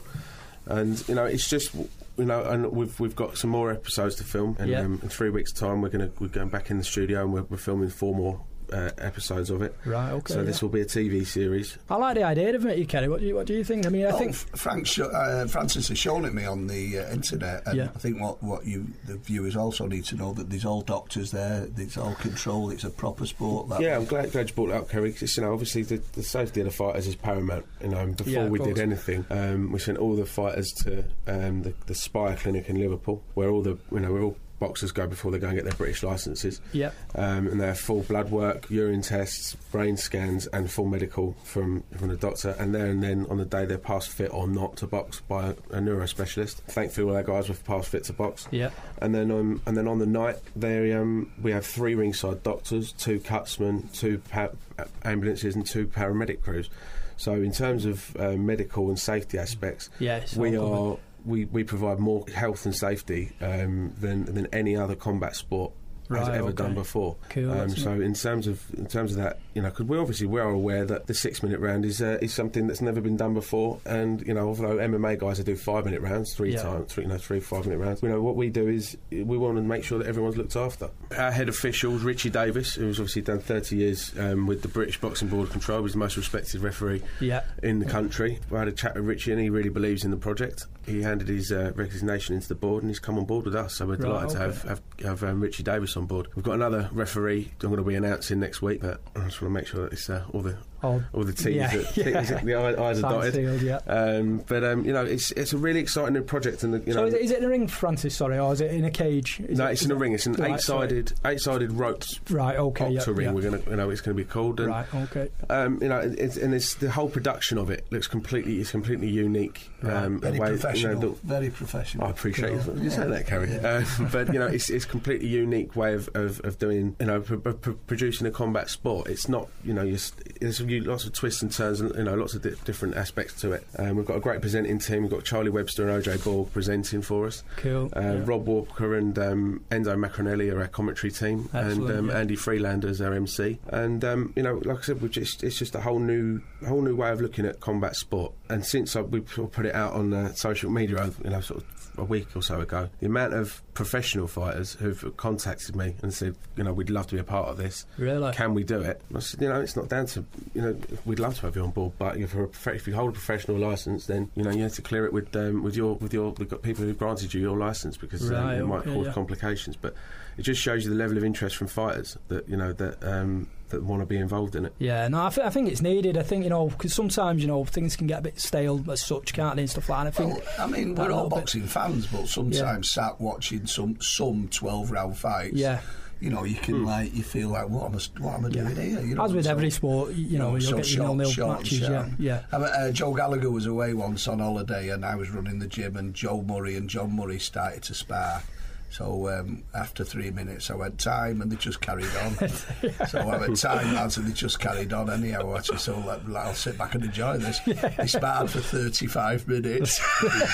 And you know it's just you know, and we've we've got some more episodes to film, and yeah. um, in three weeks' time we're gonna we're going back in the studio and we're, we're filming four more. Uh, episodes of it. Right, okay. So yeah. this will be a T V series. I like the idea of it, you Kerry. What do you what do you think? I mean, I oh, think Frank sh- uh, Francis has shown it me on the uh, internet, and yeah. I think what, what you the viewers also need to know that there's all doctors there. It's all controlled. It's a proper sport. That yeah, way. I'm glad, glad you brought it up, Kerry. Because you know, obviously the, the safety of the fighters is paramount. You know, and before yeah, we course. did anything, um, we sent all the fighters to um, the, the Spire Clinic in Liverpool, where all the you know, where all boxers go before they go and get their British licences. Yeah. Um, and they have full blood work, urine tests, brain scans, and full medical from from the doctor. And there and then on the day they're passed fit or not to box by a, a neurospecialist. Thankfully, all our guys were passed fit to box. Yeah. And then um, and then on the night, they um, we have three ringside doctors, two cutsmen, two pa- ambulances, and two paramedic crews. So in terms of uh, medical and safety aspects, yes, we are. We, we provide more health and safety um, than than any other combat sport has right, ever okay. done before. Cool, um, so in terms of in terms of that, you know, because we obviously we are aware that the six minute round is uh, is something that's never been done before, and you know, although M M A guys do five minute rounds, three yeah. times, three you know, three five minute rounds, you know, what we do is we want to make sure that everyone's looked after. Our head official, Richie Davis, who's obviously done thirty years um, with the British Boxing Board of Control, was the most respected referee yeah. in the country. I had a chat with Richie, and he really believes in the project. He handed his uh, resignation into the board, and he's come on board with us. So we're delighted right, okay. to have have, have um, Richie Davis on board. We've got another referee I'm going to be announcing next week, but I just want to make sure that it's uh, all the all, all the T's, yeah, that, yeah. T's the I's are dotted. Sealed, yeah. um, but um, you know, it's it's a really exciting new project, and the, you so know, is it, is it in a ring, Francis? Sorry, or is it in a cage? Is no, it, it's in a ring. It's an right, eight-sided eight-sided roped right. Okay, yeah, octa ring. yeah. We're going to, you know, it's going to be called. And, right. Okay. Um, you know, it's, and it's the whole production of it looks completely it's completely unique. Right. Um, very way, professional. You know, the, very professional. I appreciate cool. you, you yeah. saying that, Kerry. Yeah. Uh, but you know, it's it's a completely unique way of, of, of doing, you know, pr- pr- producing a combat sport. It's not, you know, you're, there's lots of twists and turns, and you know, lots of di- different aspects to it. Um, we've got a great presenting team. We've got Charlie Webster and O J Ball presenting for us. Cool. Uh, yeah. Rob Walker and um, Enzo Macronelli are our commentary team, Excellent, and um, yeah. Andy Freelander's our M C. And um, you know, like I said, we've just, it's just a whole new, whole new way of looking at combat sport. And since I, we put it out on uh, social media, you know, sort of a week or so ago, the amount of professional fighters who've contacted me and said, you know, we'd love to be a part of this. Really? Can we do it? I said, you know, it's not down to, you know, we'd love to have you on board, but if, you're a prof- if you hold a professional licence, then, you know, you have to clear it with um, with your with your the people who've granted you your licence, because right, um, it might okay, cause yeah. complications. But it just shows you the level of interest from fighters that, you know, that um, that want to be involved in it. Yeah, no, I, th- I think it's needed. I think, you know, because sometimes, you know, things can get a bit stale as such, can't they, and stuff like that. I think. Well, I mean, we're all boxing bit... fans, but sometimes yeah. sat watching some some twelve round fights. Yeah. You know, you can mm. like you feel like what am I, what am I doing yeah. here? You know, as with so, every sport, you know, you'll so get your nil-nil matches. Yeah, yeah. I mean, uh, Joe Gallagher was away once on holiday, and I was running the gym, and Joe Murray and John Murray started to spar. So um, after three minutes, I went time, and they just carried on. So I went time, lads, and they just carried on anyhow. Actually, so let, let, I'll sit back and enjoy this. Yeah. They sparred for thirty-five minutes.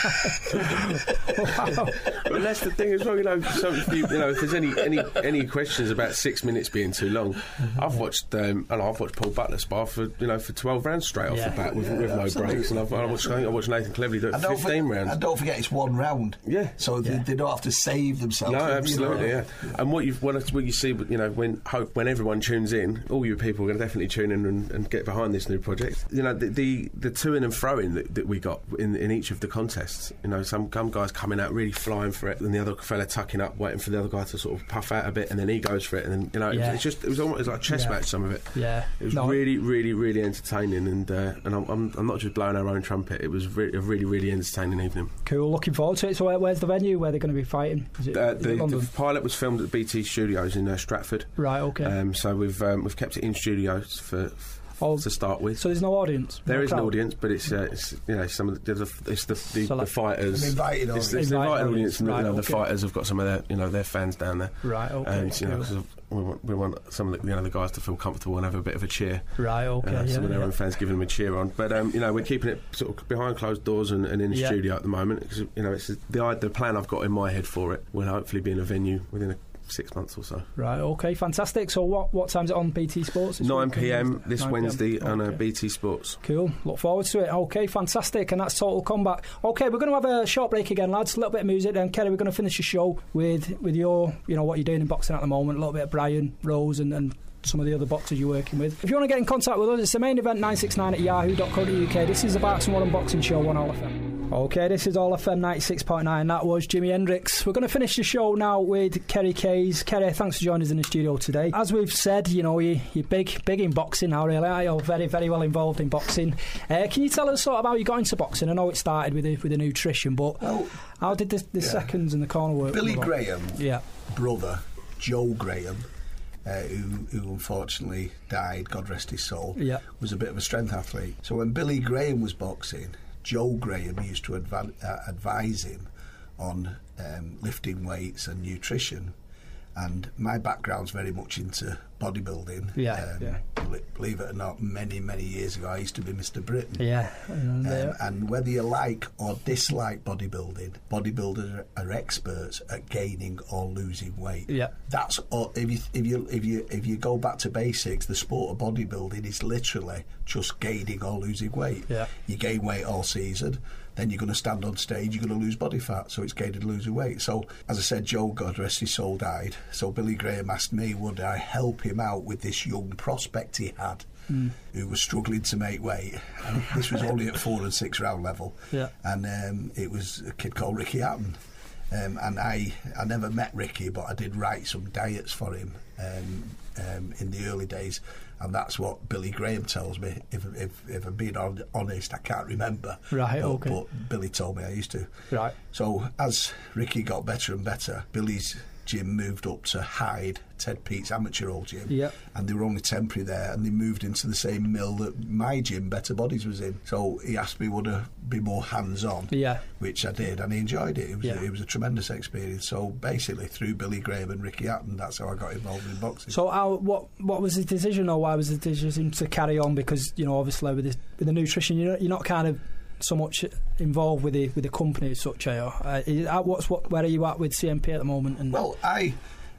Wow. But that's the thing as well. You know, so if you, you know, if there's any, any any questions about six minutes being too long, I've watched um, and I've watched Paul Butler spar for you know for twelve rounds straight off yeah. the bat with, yeah, with no absolutely. breaks, and I've I watched, I think I watched Nathan Cleverly do it for fifteen for, rounds. And don't forget, it's one round. Yeah. So yeah. They, they don't have to save themselves. No, absolutely, you know. yeah. And what you what, what you see, you know, when hope when everyone tunes in, all you people are going to definitely tune in and, and get behind this new project. You know, the the, the to in and fro in that, that we got in, in each of the contests. You know, some some guys coming out really flying for it, and the other fella tucking up, waiting for the other guy to sort of puff out a bit, and then he goes for it, and then you know, yeah. it, it's just it was almost it was like a chess yeah. match. Some of it, yeah, it was no, really, really, really entertaining, and uh, and I'm, I'm I'm not just blowing our own trumpet. It was re- a really, really entertaining evening. Cool, looking forward to it. So where, where's the venue where they're going to be fighting? Is it, uh, is the, it London? The pilot was filmed at B T Studios in uh, Stratford. Right, okay. Um, so we've um, we've kept it in studios for. Oh, to start with, so there's no audience. There no is crowd. an audience, but it's, uh, it's you know some of the, the it's the the, so like the fighters. An invited it's, audience. it's the invited Invited audience, and right, you know, okay. the fighters have got some of their you know their fans down there. Right, okay. And you know, cool. 'cause we want we want some of the you know the guys to feel comfortable and have a bit of a cheer. Right, okay. Uh, yeah, some of their yeah. own fans giving them a cheer on, but um, you know we're keeping it sort of behind closed doors and, and in the yeah. studio at the moment because you know it's the the plan I've got in my head for it will hopefully be in a venue within a six months or so. Right, okay, fantastic. So what what time's it on B T Sports? nine p.m. this nine p.m. Wednesday okay. on uh, B T Sports. Cool, look forward to it. Okay, fantastic, and that's Total Combat. Okay, we're going to have a short break again, lads, a little bit of music, then Kerry, we're going to finish the show with, with your, you know, what you're doing in boxing at the moment, a little bit of Brian, Rose and, and some of the other boxers you're working with. If you want to get in contact with us, it's the main event nine six nine at yahoo dot co dot uk. This is the Barks and One Unboxing Show on All F M. Okay, this is All F M ninety-six point nine. That was Jimi Hendrix. We're going to finish the show now with Kerry Kays. Kerry, thanks for joining us in the studio today. As we've said, you know, you, you're big, big in boxing now, really. You're very, very well involved in boxing. Uh, can you tell us sort of how you got into boxing? I know it started with the, with the nutrition, but well, how did the, the yeah. seconds and the corner work? Billy Graham, yeah. brother, Joe Graham, Uh, who, who unfortunately died, God rest his soul, yeah. was a bit of a strength athlete. So when Billy Graham was boxing, Joe Graham used to adv- uh, advise him on um, lifting weights and nutrition. And my background's very much into bodybuilding. Yeah, um, yeah. Believe it or not, many, many years ago, I used to be Mister Britain. Yeah. Um, and whether you like or dislike bodybuilding, bodybuilders are experts at gaining or losing weight. Yeah. That's all, if you if you if you if you go back to basics, the sport of bodybuilding is literally just gaining or losing weight. Yeah. You gain weight all season. Then you're going to stand on stage, you're going to lose body fat, so it's gaining and losing weight. So, as I said, Joe, God rest his soul, died. So Billy Graham asked me, would I help him out with this young prospect he had, mm. who was struggling to make weight. And this was only at four and six round level. Yeah. And um, it was a kid called Ricky Hatton. Um, and I, I never met Ricky, but I did write some diets for him um, um, in the early days. And that's what Billy Graham tells me. If if, if I'm being honest, I can't remember. Right, but, okay. But Billy told me I used to. Right. So as Ricky got better and better, Billy's gym moved up to Hyde, Ted Pete's amateur old gym. Yep. And they were only temporary there, and they moved into the same mill that my gym, Better Bodies, was in. So he asked me would I be more hands-on, yeah. which I did, and he enjoyed it. It was, yeah. a, it was a tremendous experience. So basically, through Billy Graham and Ricky Hatton, that's how I got involved in boxing. So how, what what was the decision, or why was the decision to carry on? Because, you know, obviously with, this, with the nutrition, you're not, you're not kind of so much involved with the with the company as such. Are you? Uh, what's what? Where are you at with C M P at the moment? And well, I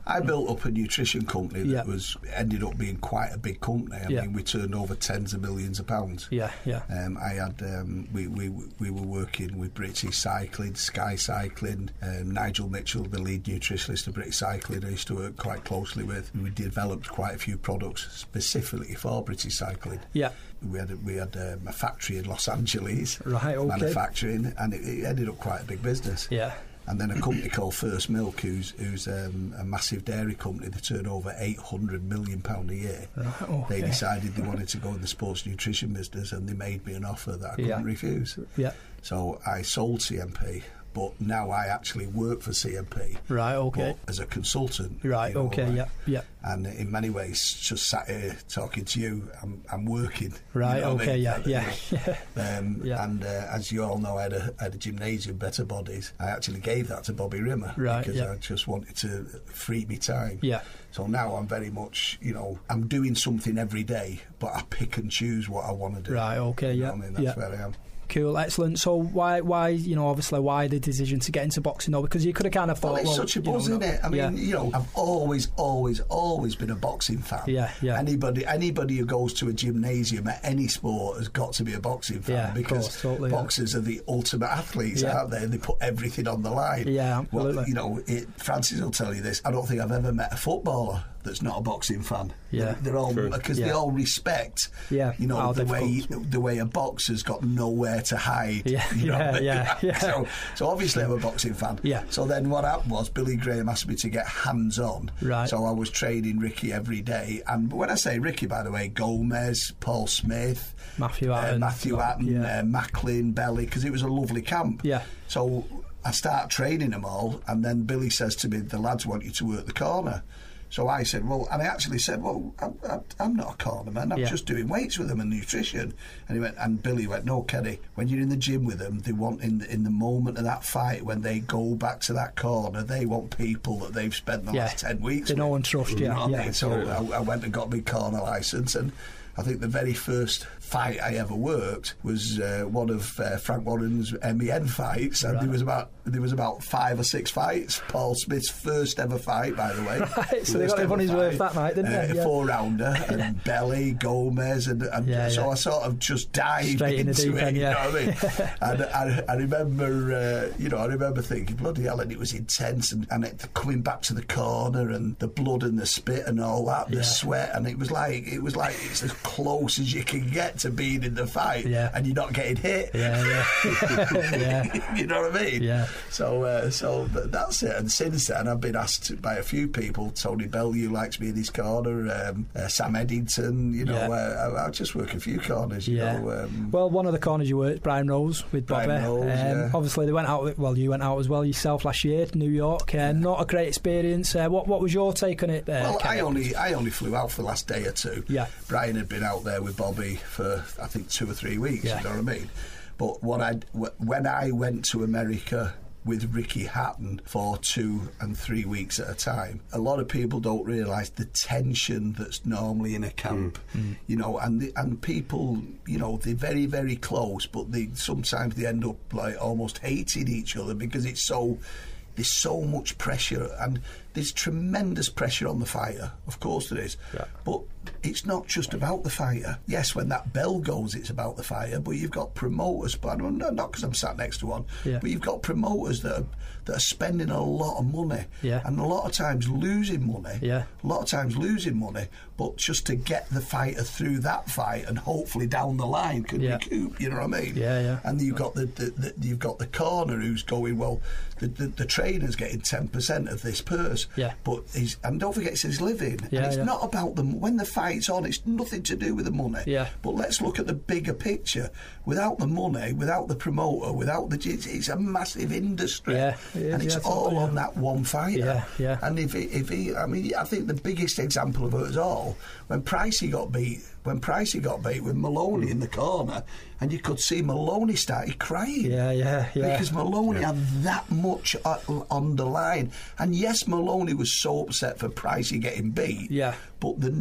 I built up a nutrition company that yeah. was ended up being quite a big company. I yeah. mean, we turned over tens of millions of pounds. Yeah, yeah. Um, I had um, we, we we were working with British Cycling, Sky Cycling, um, Nigel Mitchell, the lead nutritionist of British Cycling. I used to work quite closely with. We developed quite a few products specifically for British Cycling. Yeah. We had a, we had um, a factory in Los Angeles, right? Okay. Manufacturing, and it, it ended up quite a big business. Yeah. And then a company called First Milk, who's who's um, a massive dairy company. They turn over eight hundred million pounds a year. Right, okay. They decided they wanted to go in the sports nutrition business, and they made me an offer that I couldn't yeah. refuse. Yeah. So I sold C M P, but now I actually work for C M P. Right, okay. But as a consultant. Right, you know, okay, like, yeah, yeah. And in many ways, just sat here talking to you, I'm, I'm working. Right, you know okay, I mean? yeah, yeah. um, yeah. And uh, as you all know, I had, a, I had a gymnasium, Better Bodies. I actually gave that to Bobby Rimmer right, because yeah. I just wanted to free me time. Yeah. So now I'm very much, you know, I'm doing something every day, but I pick and choose what I want to do. Right, okay, you yeah. know what I mean? That's yeah. where I am. Cool, excellent. So why, why, you know, obviously, why the decision to get into boxing though? Because you could have kind of thought, well, it's well, such a buzz, you know, isn't it? I mean, yeah. you know, I've always, always, always been a boxing fan. Yeah, yeah. Anybody, anybody who goes to a gymnasium at any sport has got to be a boxing fan yeah, because course, totally, boxers yeah. are the ultimate athletes, yeah. aren't they? They put everything on the line. Yeah, absolutely. Well, you know, it, Francis will tell you this. I don't think I've ever met a footballer that's not a boxing fan. Yeah, they're, they're all because yeah. they all respect. Yeah, you know how the difficult. way the way a boxer's got nowhere to hide. Yeah, you know yeah, what I mean? yeah, yeah. So, so obviously I'm a boxing fan. Yeah. So then what happened was Billy Graham asked me to get hands on. Right. So I was training Ricky every day, and when I say Ricky, by the way, Gomez, Paul Smith, Matthew uh, Atton, Matthew Atton, yeah. uh, Macklin, Belly, because it was a lovely camp. Yeah. So I start training them all, and then Billy says to me, "The lads want you to work the corner." So I said, well, and I actually said, well, I'm, I'm not a corner man, I'm yeah. just doing weights with them and nutrition. And he went, and Billy went, no, Kenny, when you're in the gym with them, they want in the, in the moment of that fight, when they go back to that corner, they want people that they've spent the yeah. last ten weeks they with. know and trust, yeah. You know what yeah. I mean? So I, I went and got my corner licence, and I think the very first fight I ever worked was uh, one of uh, Frank Warren's M E N fights, and right. there was about there was about five or six fights. Paul Smith's first ever fight, by the way. Right, so they got their money's worth that night, didn't uh, they? Yeah. Four rounder, and yeah. Belly, Gomez, and, and yeah, so yeah. I sort of just dived Straight into in the deep it. end, yeah. You know what I mean? and I, I remember, uh, you know, I remember thinking, bloody hell, and it was intense, and, and it coming back to the corner, and the blood and the spit and all that, the yeah. sweat, and it was like it was like it's as close as you can get to being in the fight, yeah. and you're not getting hit. Yeah, yeah, yeah. You know what I mean? Yeah. So, uh, so th- that's it. And since then, I've been asked by a few people. Tony Bellew likes me in his corner. Um, uh, Sam Eddington. You know, yeah. uh, I, I just work a few corners. You yeah. know. Um, well, one of the corners you worked, Brian Rose with Bobby. Brian Rose, um, yeah. Obviously, they went out. Well, you went out as well yourself last year to New York. Uh, yeah. Not a great experience. Uh, what What was your take on it? Uh, well, Kenny? I only I only flew out for the last day or two. Yeah. Brian had been out there with Bobby for I think two or three weeks. Yeah. You know what I mean? But what I when I went to America with Ricky Hatton for two and three weeks at a time, a lot of people don't realise the tension that's normally in a camp. Mm. You know, and the, and people, you know, they're very very close, but they sometimes they end up like almost hating each other because it's so. There's so much pressure, and there's tremendous pressure on the fighter. Of course there is. Yeah. But it's not just about the fighter. Yes, when that bell goes, it's about the fighter, but you've got promoters, but not because I'm sat next to one, yeah. but you've got promoters that are, that are spending a lot of money, yeah. and a lot of times losing money, yeah. a lot of times losing money, but just to get the fighter through that fight and hopefully down the line can yeah. recoup, you know what I mean? Yeah, yeah. And you've got the, the, the you've got the corner who's going, well, the, the, the trainer's getting ten percent of this purse, yeah. but he's, and don't forget it's his living, yeah, and it's yeah. not about them when the fight's on, it's nothing to do with the money, yeah. but let's look at the bigger picture. Without the money, without the promoter, without the it's, it's a massive industry, yeah, it is, and it's yeah, all yeah. on that one fighter. Yeah, yeah. And if he, if he, I mean, I think the biggest example of it all when Pricey got beat. When Pricey got beat with Maloney mm. in the corner, and you could see Maloney started crying. Yeah, yeah, yeah. Because Maloney yeah. had that much on the line. And yes, Maloney was so upset for Pricey getting beat. Yeah. But the knock-on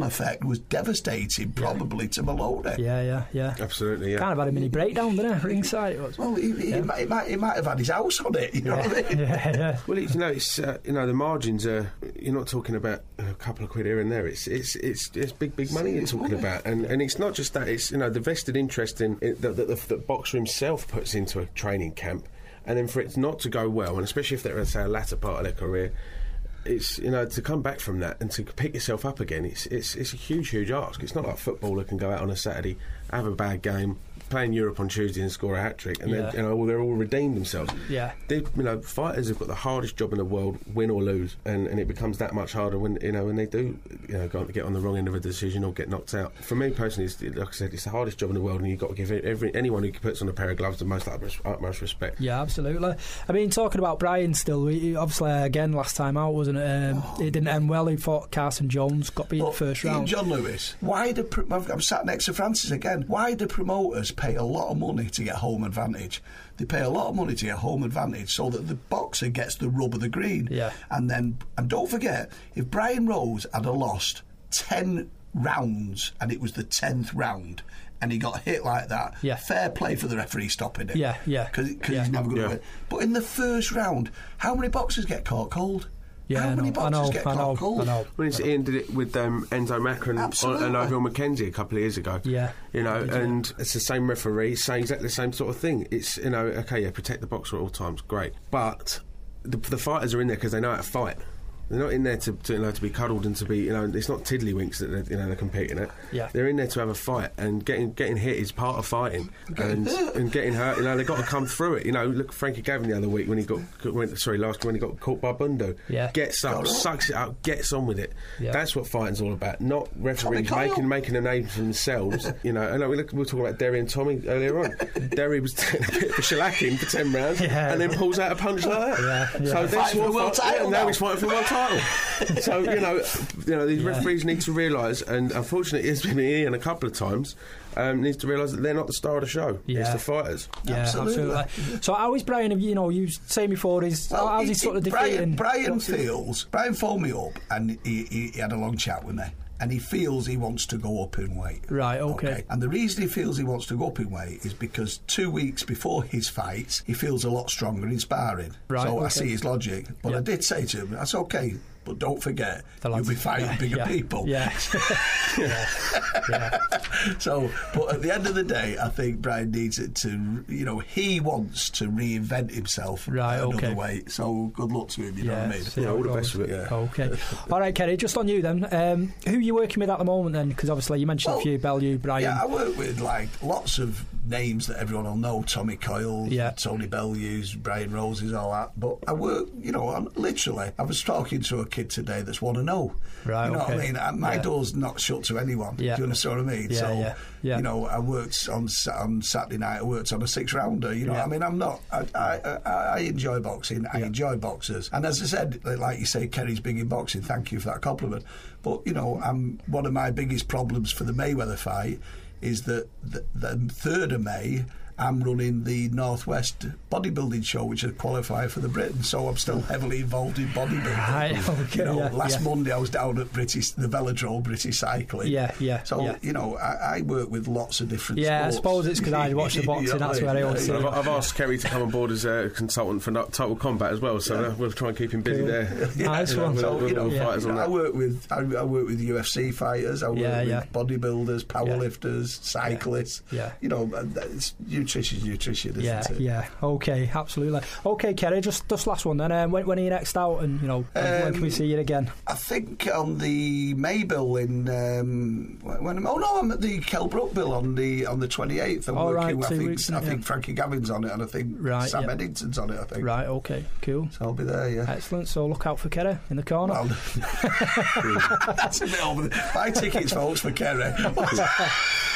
knock-on effect was devastating, probably, yeah. to Maloney. Yeah, yeah, yeah. Absolutely, yeah. Kind of had a mini breakdown, didn't it? Ringside it was. Well, he, he, yeah. might, he, might, he might have had his house on it, you know yeah. what I mean? Yeah, yeah. Well, it's, you know, it's, uh, you know, the margins are, you're not talking about a couple of quid here and there. It's it's it's, it's big, big money you're talking about. And and it's not just that, it's, you know, the vested interest in it, that the, the, the boxer himself puts into a training camp. And then for it not to go well, and especially if they're in, say, a latter part of their career, it's, you know, to come back from that and to pick yourself up again, it's it's it's a huge, huge ask. It's not like a footballer can go out on a Saturday, have a bad game, play in Europe on Tuesday and score a hat trick, and yeah. then, you know, they're all redeemed themselves. Yeah, they, you know, fighters have got the hardest job in the world, win or lose, and, and it becomes that much harder when, you know, when they do, you know, go, get on the wrong end of a decision or get knocked out. For me personally, it's, like I said, it's the hardest job in the world, and you've got to give every anyone who puts on a pair of gloves the most utmost, utmost respect. Yeah, absolutely. I mean, talking about Brian still, we, obviously again last time out, wasn't it? Um, oh. It didn't end well. He fought Carson Jones, got beat in the first round. John Lewis, why do I'm sat next to Francis again? Why do promoters pay a lot of money to get home advantage? They pay a lot of money to get home advantage so that the boxer gets the rub of the green. Yeah. And then, and don't forget, if Brian Rose had a lost ten rounds and it was the tenth round and he got hit like that, yeah. fair play for the referee stopping it. Yeah, yeah. Because yeah. he's never going to yeah. win. But in the first round, how many boxers get caught cold? Yeah, How I many know, boxers I know, get I know, caught cold? I know. Well, Ian did it with um, Enzo Macron Absolutely. and Overall McKenzie a couple of years ago. Yeah, you know, did and you? It's the same referee saying exactly the same sort of thing. It's, you know, okay, yeah, protect the boxer at all times, great, but the, the fighters are in there because they know how to fight. They're not in there to, to, you know, to be cuddled and to be, you know, it's not tiddlywinks that they're, you know, they're competing at. Yeah. They're in there to have a fight, and getting getting hit is part of fighting, and and getting hurt, you know, they've got to come through it. You know, look, Frankie Gavin the other week when he got, went, sorry, last when he got caught by Bundo. Yeah. Gets up, sucks it up, gets on with it. Yeah. That's what fighting's all about, not referees making making a name for themselves. You know, and we, look, we were talking about Derry and Tommy earlier on. Derry was taking a bit of a shellacking for ten rounds, yeah. and then pulls out a punch like that. Yeah, yeah. So that's what world fight, title yeah, now now. he's fighting for the world title. So, you know, you know, these Yeah. referees need to realise, and unfortunately it's been Ian a couple of times, um, needs to realise that they're not the star of the show. Yeah. It's the fighters. Yeah, absolutely. absolutely. So how is Brian, you know, you saying before, he's, Well, how's he, he sort of Brian, defeating... Brian feels... Brian phoned me up and he, he, he had a long chat with me. And he feels he wants to go up in weight. Right, okay. okay. And the reason he feels he wants to go up in weight is because two weeks before his fights, he feels a lot stronger in sparring. Right, so okay. I see his logic. But yeah. I did say to him, that's okay, but don't forget, The you'll lads- be fighting yeah, bigger yeah, people. Yeah. yeah. yeah. So, but at the end of the day, I think Brian needs it to, you know, he wants to reinvent himself right, another okay. way. So good luck to him, you yeah, know what I mean? see Yeah, how all it the goes. best with it. Yeah. Okay. All right, Kerry, just on you then. Um, who are you working with at the moment then? Because obviously you mentioned Well, a few, Bellew, Brian. Yeah, I work with like lots of names that everyone will know: Tommy Coyle, Yeah. Tony Bellews, Brian Roses, all that. But I work, you know, on, literally. I was talking to a kid today that's want to know. Right, you know okay. what I mean? And my Yeah. door's not shut to anyone. Yeah. Do you understand what I mean? Yeah, so, yeah, yeah. you know, I worked on Sa- on Saturday night. I worked on a six rounder. You know, Yeah. I mean, I'm not. I I, I, I enjoy boxing. I Yeah. enjoy boxers. And as I said, like you say, Kerry's big in boxing. Thank you for that compliment. But you know, I'm one of my biggest problems for the Mayweather fight is that the, the third of May I'm running the Northwest bodybuilding show, which is a qualifier for the Britain, so I'm still heavily involved in bodybuilding. Right, okay, you know, yeah, last yeah. Monday I was down at British, the Velodrome, British Cycling. Yeah, yeah. So, yeah. you know, I, I work with lots of different Yeah, sports. I suppose it's because I watch the boxing, You know that's what where I mean? always Yeah, see I've, I've asked Kerry to come on board as a consultant for Total Combat as well, so Yeah. uh, we'll try and keep him busy Cool. there. Yeah, Nice you know, one. so, With you know, all the yeah. fighters you on know, I that. work with I, I work with U F C fighters. I work Yeah, with yeah. bodybuilders, powerlifters, cyclists. Yeah. You know, it's nutrition, nutrition, isn't Yeah, it? yeah. Okay, absolutely. Okay, Kerry, just just last one then. Um, when, when are you next out, and you know, when, when can we Um, see you again? I think on the Maybill in um, when I'm, oh no, I'm at the Kelbrook Bill on the on the twenty-eighth. I'm Oh, working. right, I two think weeks, I yeah. think Frankie Gavin's on it, and I think Right, Sam yeah. Eddington's on it. I think. Right. Okay. Cool. So I'll be there. Yeah. Excellent. So look out for Kerry in the corner. Well, that's a bit over. The, buy tickets, folks, for Kerry.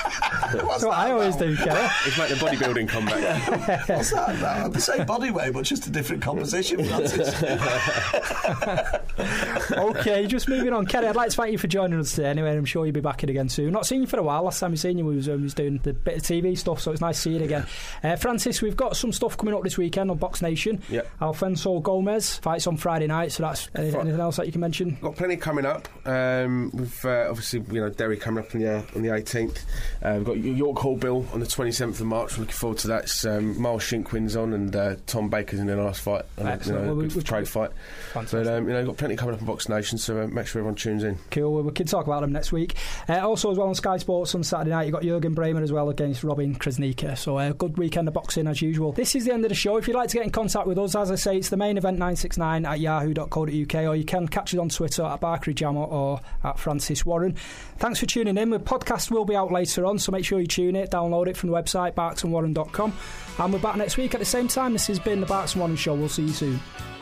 What's That's what I always do, Kerry. It's like the bodybuilding comeback. What's that about? The same body weight, but just a different composition, Francis. Okay, just moving on. Kerry, I'd like to thank you for joining us today anyway. I'm sure you'll be back in again soon. Not seen you for a while. Last time we seen you, we was, um, was doing the bit of T V stuff, so it's nice to see you again. Uh, Francis, we've got some stuff coming up this weekend on Box Nation. Yep. Alfonso Gomez fights on Friday night, so that's anything, anything else that you can mention? Got plenty coming up. Um, we've uh, obviously, you know, Derry coming up on the, uh, on the eighteenth. Uh, we've got York Hall Bill on the twenty-seventh of March. We're looking forward to that. It's um, Miles Shinkwin's on and uh, Tom Baker's in a nice fight. Excellent. You know, Well, we, good we, trade fight. Fantastic. But, um, you know, got plenty coming up on Box Nation, so uh, make sure everyone tunes in. Cool, well, we can talk about them next week. Uh, also, as well on Sky Sports on Saturday night, you've got Jürgen Bremer as well against Robin Krasnika. So, a uh, good weekend of boxing as usual. This is the end of the show. If you'd like to get in contact with us, as I say, it's the main event nine six nine at yahoo dot co dot uk, or you can catch us on Twitter at Barkery Jammer or at Francis Warren. Thanks for tuning in. The podcast will be out later on, so make sure you tune it, download it from the website, barks and warren dot com. And we're back next week at the same time. This has been the Barks and Warren Show. We'll see you soon.